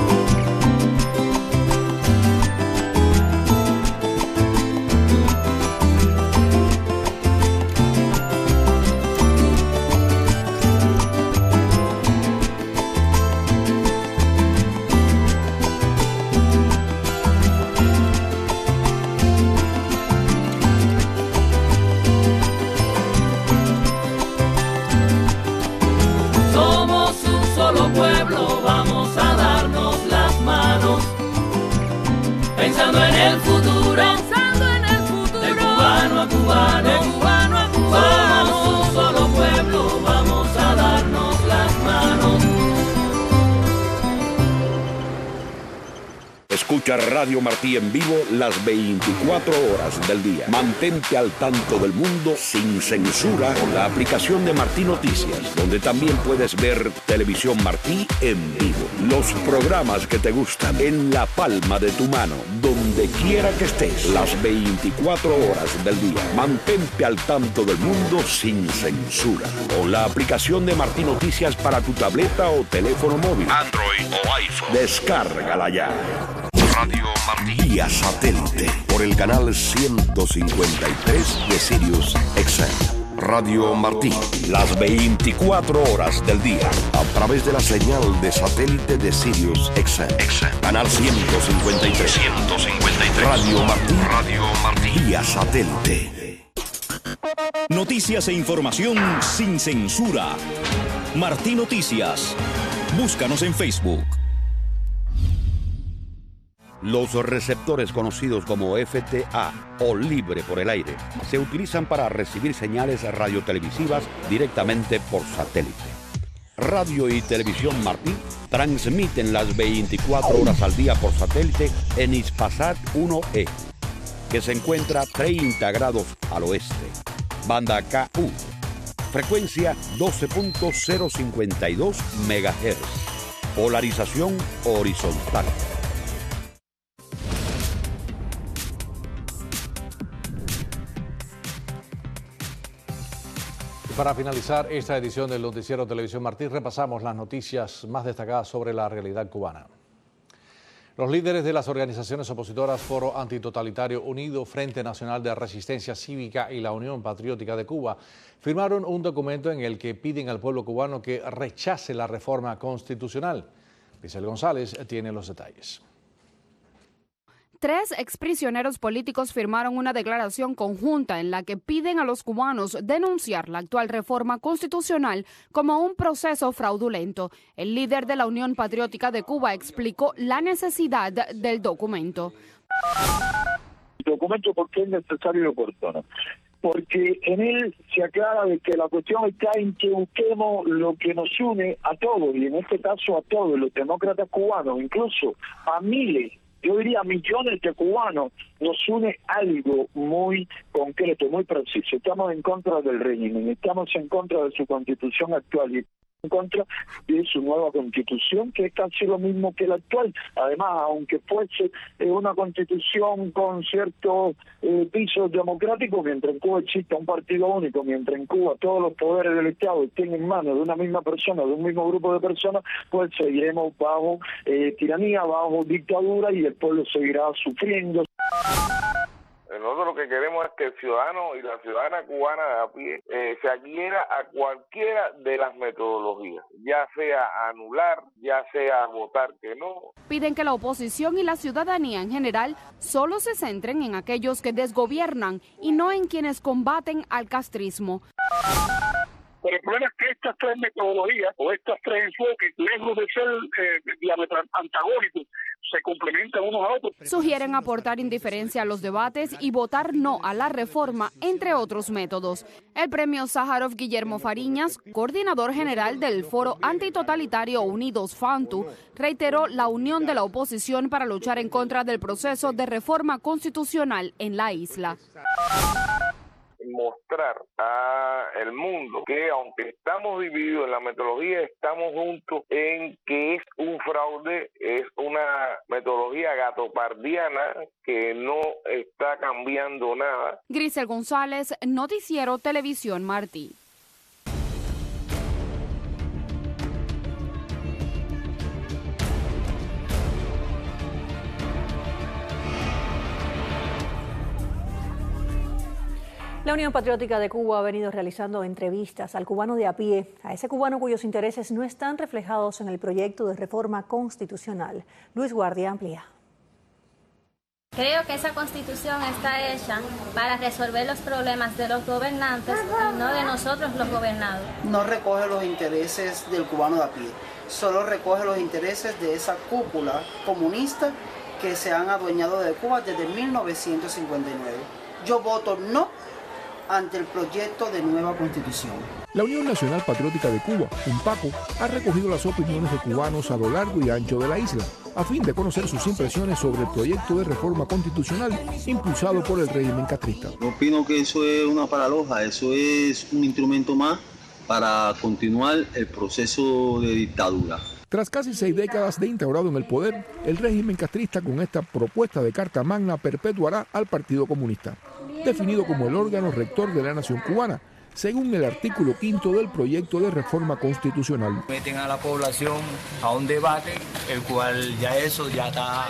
Pueblo, vamos a darnos las manos, pensando en el futuro, pensando en el futuro, de cubano a cubano, de cubano a cubano, somos un solo pueblo, vamos a darnos las manos. Escucha Radio Martí en vivo las veinticuatro horas del día. Mantente al tanto del mundo sin censura con la aplicación de Martí Noticias, donde también puedes ver Televisión Martí en vivo. Los programas que te gustan en la palma de tu mano, donde quiera que estés, las veinticuatro horas del día. Mantente al tanto del mundo sin censura con la aplicación de Martí Noticias para tu tableta o teléfono móvil, Android o iPhone. Descárgala ya. Radio Martí vía satélite por el canal ciento cincuenta y tres de Sirius X M. Radio Martí, las veinticuatro horas del día a través de la señal de satélite de Sirius X M. Canal ciento cincuenta y tres. ciento cincuenta y tres. Radio Martí. Radio Martí vía satélite. Noticias e información sin censura. Martí Noticias. Búscanos en Facebook. Los receptores conocidos como F T A o libre por el aire se utilizan para recibir señales radiotelevisivas directamente por satélite. Radio y Televisión Martí transmiten las veinticuatro horas al día por satélite en Hispasat uno E, que se encuentra treinta grados al oeste. Banda K U, frecuencia doce punto cero cincuenta y dos megahertz, polarización horizontal. Para finalizar esta edición del Noticiero Televisión Martí, repasamos las noticias más destacadas sobre la realidad cubana. Los líderes de las organizaciones opositoras Foro Antitotalitario Unido, Frente Nacional de Resistencia Cívica y la Unión Patriótica de Cuba firmaron un documento en el que piden al pueblo cubano que rechace la reforma constitucional. Giselle González tiene los detalles. Tres exprisioneros políticos firmaron una declaración conjunta en la que piden a los cubanos denunciar la actual reforma constitucional como un proceso fraudulento. El líder de la Unión Patriótica de Cuba explicó la necesidad del documento. El documento, ¿por qué es necesario y oportuno? Porque en él se aclara de que la cuestión está en que busquemos lo que nos une a todos, y en este caso a todos los demócratas cubanos, incluso a miles, yo diría millones de cubanos, nos une algo muy concreto, muy preciso. Estamos en contra del régimen, estamos en contra de su constitución actual y en contra de su nueva constitución, que es casi lo mismo que la actual. Además, aunque fuese eh, una constitución con ciertos eh, pisos democráticos, mientras en Cuba exista un partido único, mientras en Cuba todos los poderes del Estado estén en manos de una misma persona, de un mismo grupo de personas, pues seguiremos bajo eh, tiranía, bajo dictadura, y el pueblo seguirá sufriendo. Nosotros lo que queremos es que el ciudadano y la ciudadana cubana de a pie eh, se adhiera a cualquiera de las metodologías, ya sea anular, ya sea votar que no. Piden que la oposición y la ciudadanía en general solo se centren en aquellos que desgobiernan y no en quienes combaten al castrismo. Pero el problema es que estas tres metodologías o estos tres enfoques, lejos de ser eh, antagónicos, se complementan unos a otros. Sugieren aportar indiferencia a los debates y votar no a la reforma, entre otros métodos. El premio Sájarov Guillermo Fariñas, coordinador general del Foro Antitotalitario Unidos FANTU, reiteró la unión de la oposición para luchar en contra del proceso de reforma constitucional en la isla. Mostrar al mundo que aunque estamos divididos en la metodología, estamos juntos en que es un fraude, es una metodología gatopardiana que no está cambiando nada. Giselle González, Noticiero Televisión Martí. La Unión Patriótica de Cuba ha venido realizando entrevistas al cubano de a pie, a ese cubano cuyos intereses no están reflejados en el proyecto de reforma constitucional. Luis Guardia amplía. Creo que esa constitución está hecha para resolver los problemas de los gobernantes y no de nosotros los gobernados. No recoge los intereses del cubano de a pie, solo recoge los intereses de esa cúpula comunista que se han adueñado de Cuba desde mil novecientos cincuenta y nueve. Yo voto no ante el proyecto de nueva constitución. La Unión Nacional Patriótica de Cuba, UNPACO, ha recogido las opiniones de cubanos a lo largo y ancho de la isla, a fin de conocer sus impresiones sobre el proyecto de reforma constitucional impulsado por el régimen castrista. Yo opino que eso es una paradoja, eso es un instrumento más para continuar el proceso de dictadura. Tras casi seis décadas de instaurado en el poder, el régimen castrista con esta propuesta de Carta Magna perpetuará al Partido Comunista, definido como el órgano rector de la nación cubana, según el artículo quinto del proyecto de reforma constitucional. Meten a la población a un debate, el cual ya eso ya está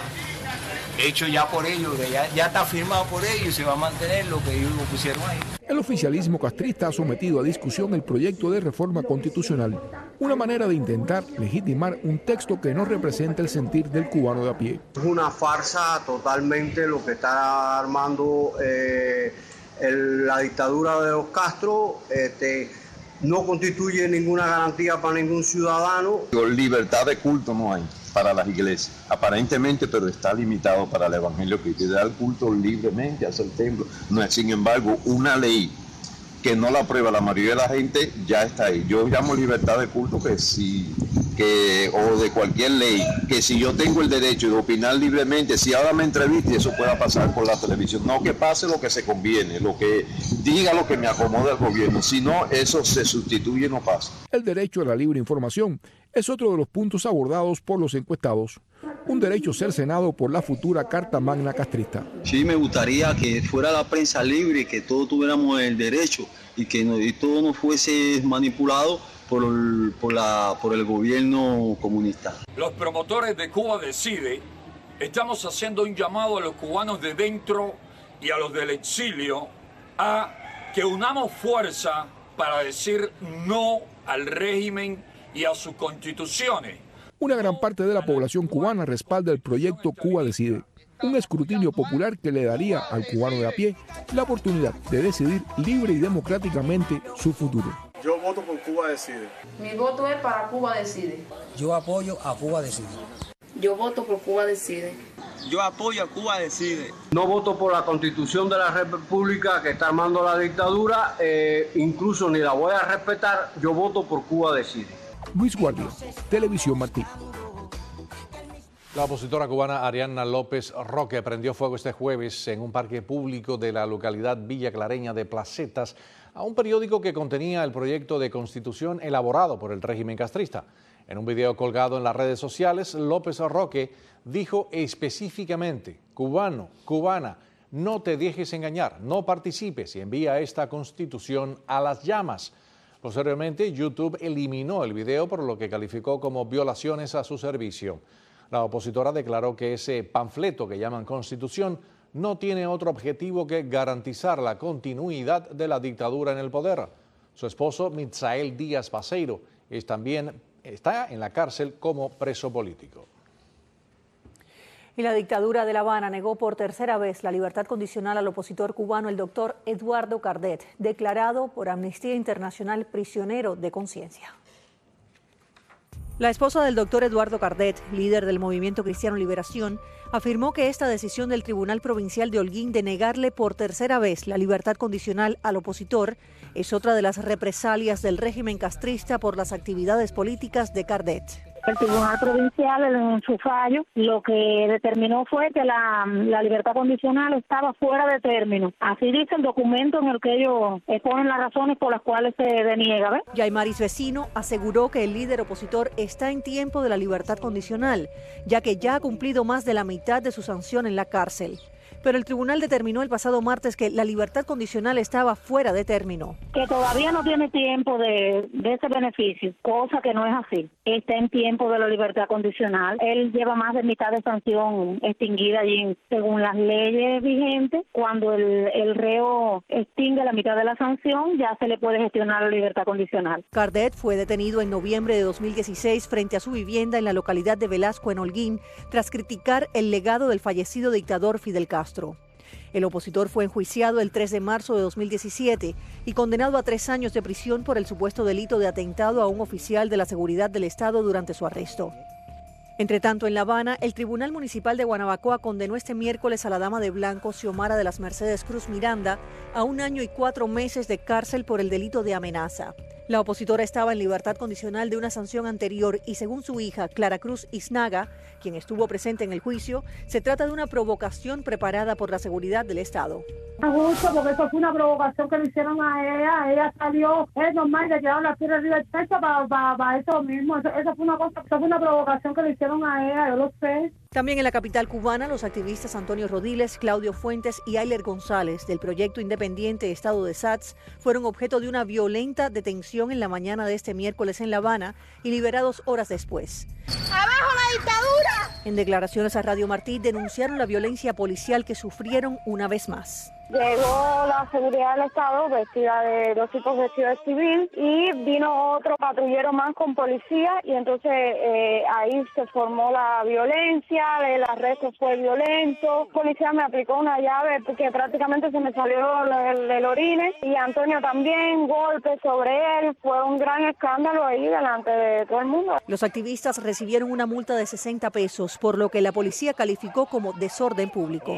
hecho ya por ellos, ya, ya está firmado por ellos y se va a mantener lo que ellos pusieron ahí. El oficialismo castrista ha sometido a discusión el proyecto de reforma constitucional, una manera de intentar legitimar un texto que no representa el sentir del cubano de a pie. Es una farsa totalmente lo que está armando eh, el, la dictadura de los Castro. Este, no constituye ninguna garantía para ningún ciudadano. Libertad de culto no hay para las iglesias, aparentemente, pero está limitado para el evangelio que da el culto libremente hacia el templo. No es, sin embargo, una ley que no la aprueba la mayoría de la gente, ya está ahí. Yo llamo libertad de culto que si, que, o de cualquier ley, que si yo tengo el derecho de opinar libremente, si ahora me entreviste, eso pueda pasar por la televisión. No que pase lo que se conviene, lo que diga lo que me acomoda el gobierno, si no, eso se sustituye y no pasa. El derecho a la libre información es otro de los puntos abordados por los encuestados, un derecho cercenado por la futura Carta Magna castrista. Sí, me gustaría que fuera la prensa libre, que todos tuviéramos el derecho y que no, y todo no fuese manipulado por el, por, la, por el gobierno comunista. Los promotores de Cuba Decide estamos haciendo un llamado a los cubanos de dentro y a los del exilio a que unamos fuerza para decir no al régimen y a sus constituciones. Una gran parte de la población cubana respalda el proyecto Cuba Decide, un escrutinio popular que le daría al cubano de a pie la oportunidad de decidir libre y democráticamente su futuro. Yo voto por Cuba Decide. Mi voto es para Cuba Decide. Yo apoyo a Cuba Decide. Yo voto por Cuba Decide. Yo apoyo a Cuba Decide. No voto por la Constitución de la República que está armando la dictadura, eh, incluso ni la voy a respetar. Yo voto por Cuba Decide. Luis Guardia, Televisión Martí. La opositora cubana Ariadna López Roque prendió fuego este jueves en un parque público de la localidad Villa Clareña de Placetas a un periódico que contenía el proyecto de constitución elaborado por el régimen castrista. En un video colgado en las redes sociales, López Roque dijo específicamente: cubano, cubana, no te dejes engañar, no participes y envía esta constitución a las llamas. Posteriormente, YouTube eliminó el video por lo que calificó como violaciones a su servicio. La opositora declaró que ese panfleto que llaman Constitución no tiene otro objetivo que garantizar la continuidad de la dictadura en el poder. Su esposo, Mitzael Díaz Baseiro, es también está en la cárcel como preso político. Y la dictadura de La Habana negó por tercera vez la libertad condicional al opositor cubano, el doctor Eduardo Cardet, declarado por Amnistía Internacional prisionero de conciencia. La esposa del doctor Eduardo Cardet, líder del Movimiento Cristiano Liberación, afirmó que esta decisión del Tribunal Provincial de Holguín de negarle por tercera vez la libertad condicional al opositor es otra de las represalias del régimen castrista por las actividades políticas de Cardet. El Tribunal Provincial, en su fallo, lo que determinó fue que la, la libertad condicional estaba fuera de término. Así dice el documento en el que ellos exponen las razones por las cuales se deniega. ¿Ves? Yaimaris Vecino aseguró que el líder opositor está en tiempo de la libertad condicional, ya que ya ha cumplido más de la mitad de su sanción en la cárcel. Pero el tribunal determinó el pasado martes que la libertad condicional estaba fuera de término. Que todavía no tiene tiempo de, de ese beneficio, cosa que no es así. Está en tiempo de la libertad condicional. Él lleva más de mitad de sanción extinguida allí. Según las leyes vigentes, cuando el, el reo extingue la mitad de la sanción, ya se le puede gestionar la libertad condicional. Cardet fue detenido en noviembre de dos mil dieciséis frente a su vivienda en la localidad de Velasco, en Holguín, tras criticar el legado del fallecido dictador Fidel Castro. El opositor fue enjuiciado el tres de marzo de dos mil diecisiete y condenado a tres años de prisión por el supuesto delito de atentado a un oficial de la seguridad del Estado durante su arresto. Entre tanto, en La Habana, el Tribunal Municipal de Guanabacoa condenó este miércoles a la dama de blanco Xiomara de las Mercedes Cruz Miranda a un año y cuatro meses de cárcel por el delito de amenaza. La opositora estaba en libertad condicional de una sanción anterior y, según su hija, Clara Cruz Isnaga, quien estuvo presente en el juicio, se trata de una provocación preparada por la seguridad del Estado. Justo, porque eso fue una provocación que le hicieron a ella. Ella salió, es normal, le llevaron la tierra arriba del pecho para, para, para eso mismo. Eso, eso fue una cosa, eso fue una provocación que le hicieron a ella, yo lo sé. También en la capital cubana, los activistas Antonio Rodiles, Claudio Fuentes y Ayler González del proyecto independiente Estado de Sats fueron objeto de una violenta detención en la mañana de este miércoles en La Habana y liberados horas después. ¡Abajo la dictadura! En declaraciones a Radio Martí denunciaron la violencia policial que sufrieron una vez más. Llegó la seguridad del Estado vestida de dos tipos vestidos de civil y vino otro patrullero más con policía y entonces eh, ahí se formó la violencia, el arresto fue violento. La policía me aplicó una llave porque prácticamente se me salió el, el orine y Antonio también, golpe sobre él, fue un gran escándalo ahí delante de todo el mundo. Los activistas recibieron una multa de sesenta pesos, por lo que la policía calificó como desorden público.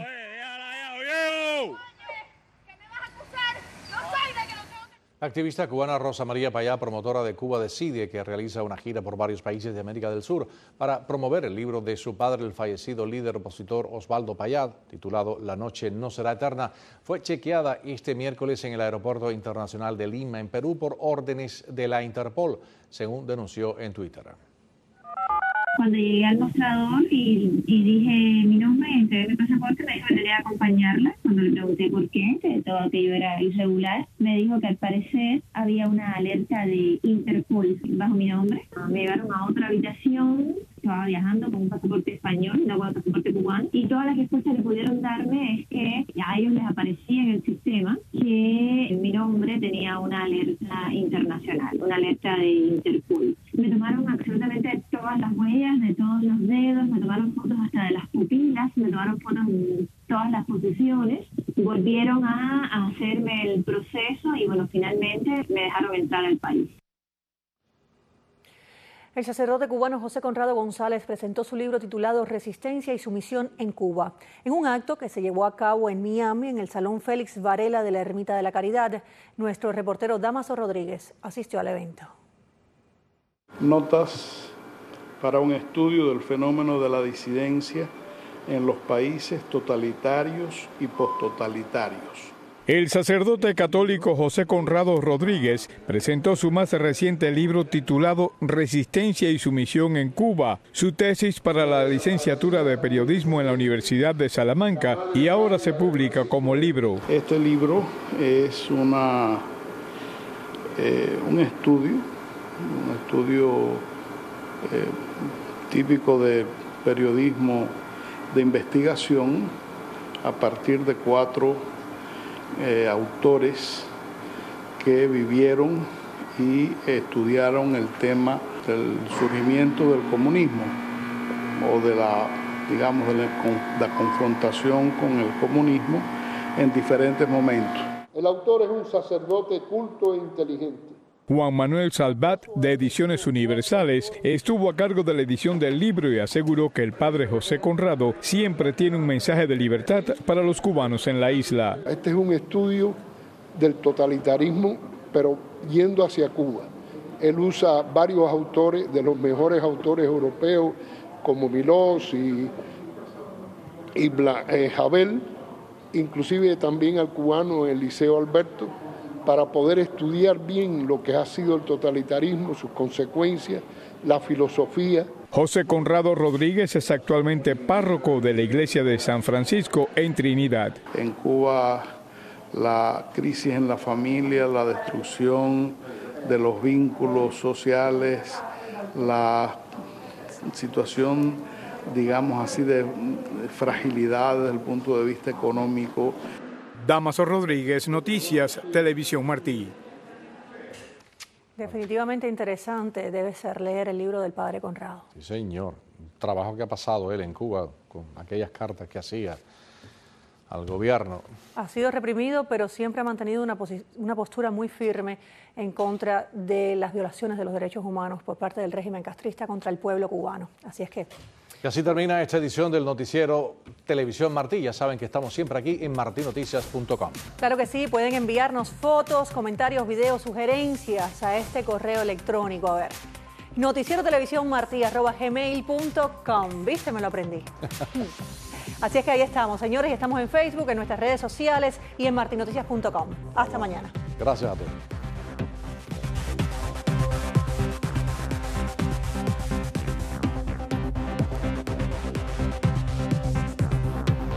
La activista cubana Rosa María Payá, promotora de Cuba Decide, que realiza una gira por varios países de América del Sur para promover el libro de su padre, el fallecido líder opositor Osvaldo Payá, titulado La noche no será eterna, fue chequeada este miércoles en el Aeropuerto Internacional de Lima, en Perú, por órdenes de la Interpol, según denunció en Twitter. Cuando llegué al mostrador y, y dije mi nombre y entregué mi pasaporte, me dijo que tenía que acompañarla. Cuando le pregunté por qué, que todo aquello era irregular, me dijo que al parecer había una alerta de Interpol bajo mi nombre. Me llevaron a otra habitación, estaba viajando con un pasaporte español, no con un pasaporte cubano, y todas las respuestas que pudieron darme es que a ellos les aparecía en el sistema que mi nombre tenía una alerta internacional, una alerta de Interpol. Me tomaron absolutamente todas las huellas de todos los dedos, me tomaron fotos hasta de las pupilas, me tomaron fotos de todas las posiciones, volvieron a, a hacerme el proceso y bueno, finalmente me dejaron entrar al país. El sacerdote cubano José Conrado González presentó su libro titulado Resistencia y Sumisión en Cuba, en un acto que se llevó a cabo en Miami, en el Salón Félix Varela de la Ermita de la Caridad. Nuestro reportero Damaso Rodríguez asistió al evento. Notas para un estudio del fenómeno de la disidencia en los países totalitarios y posttotalitarios. El sacerdote católico José Conrado Rodríguez presentó su más reciente libro titulado Resistencia y Sumisión en Cuba, su tesis para la licenciatura de periodismo en la Universidad de Salamanca, y ahora se publica como libro. Este libro es una, eh, un estudio, un estudio eh, típico de periodismo de investigación a partir de cuatro Eh, autores que vivieron y estudiaron el tema del surgimiento del comunismo o de la, digamos, de la, la confrontación con el comunismo en diferentes momentos. El autor es un sacerdote culto e inteligente. Juan Manuel Salvat, de Ediciones Universales, estuvo a cargo de la edición del libro y aseguró que el padre José Conrado siempre tiene un mensaje de libertad para los cubanos en la isla. Este es un estudio del totalitarismo, pero yendo hacia Cuba. Él usa varios autores, de los mejores autores europeos, como Milós y, y Bla, eh, Havel, inclusive también al cubano Eliseo Alberto, para poder estudiar bien lo que ha sido el totalitarismo, sus consecuencias, la filosofía. José Conrado Rodríguez es actualmente párroco de la iglesia de San Francisco en Trinidad. En Cuba, la crisis en la familia, la destrucción de los vínculos sociales, la situación, digamos así, de fragilidad desde el punto de vista económico. Damaso Rodríguez, Noticias, Televisión Martí. Definitivamente interesante debe ser leer el libro del padre Conrado. Sí, señor. Un trabajo que ha pasado él en Cuba con aquellas cartas que hacía al gobierno. Ha sido reprimido, pero siempre ha mantenido una, una postura muy firme en contra de las violaciones de los derechos humanos por parte del régimen castrista contra el pueblo cubano. Así es que... Y así termina esta edición del noticiero Televisión Martí. Ya saben que estamos siempre aquí en martí noticias punto com. Claro que sí, pueden enviarnos fotos, comentarios, videos, sugerencias a este correo electrónico. A ver, noticiero televisión martí arroba gmail punto com. ¿Viste? Me lo aprendí. Así es que ahí estamos, señores, y estamos en Facebook, en nuestras redes sociales y en martí noticias punto com. Hasta mañana. Gracias a todos.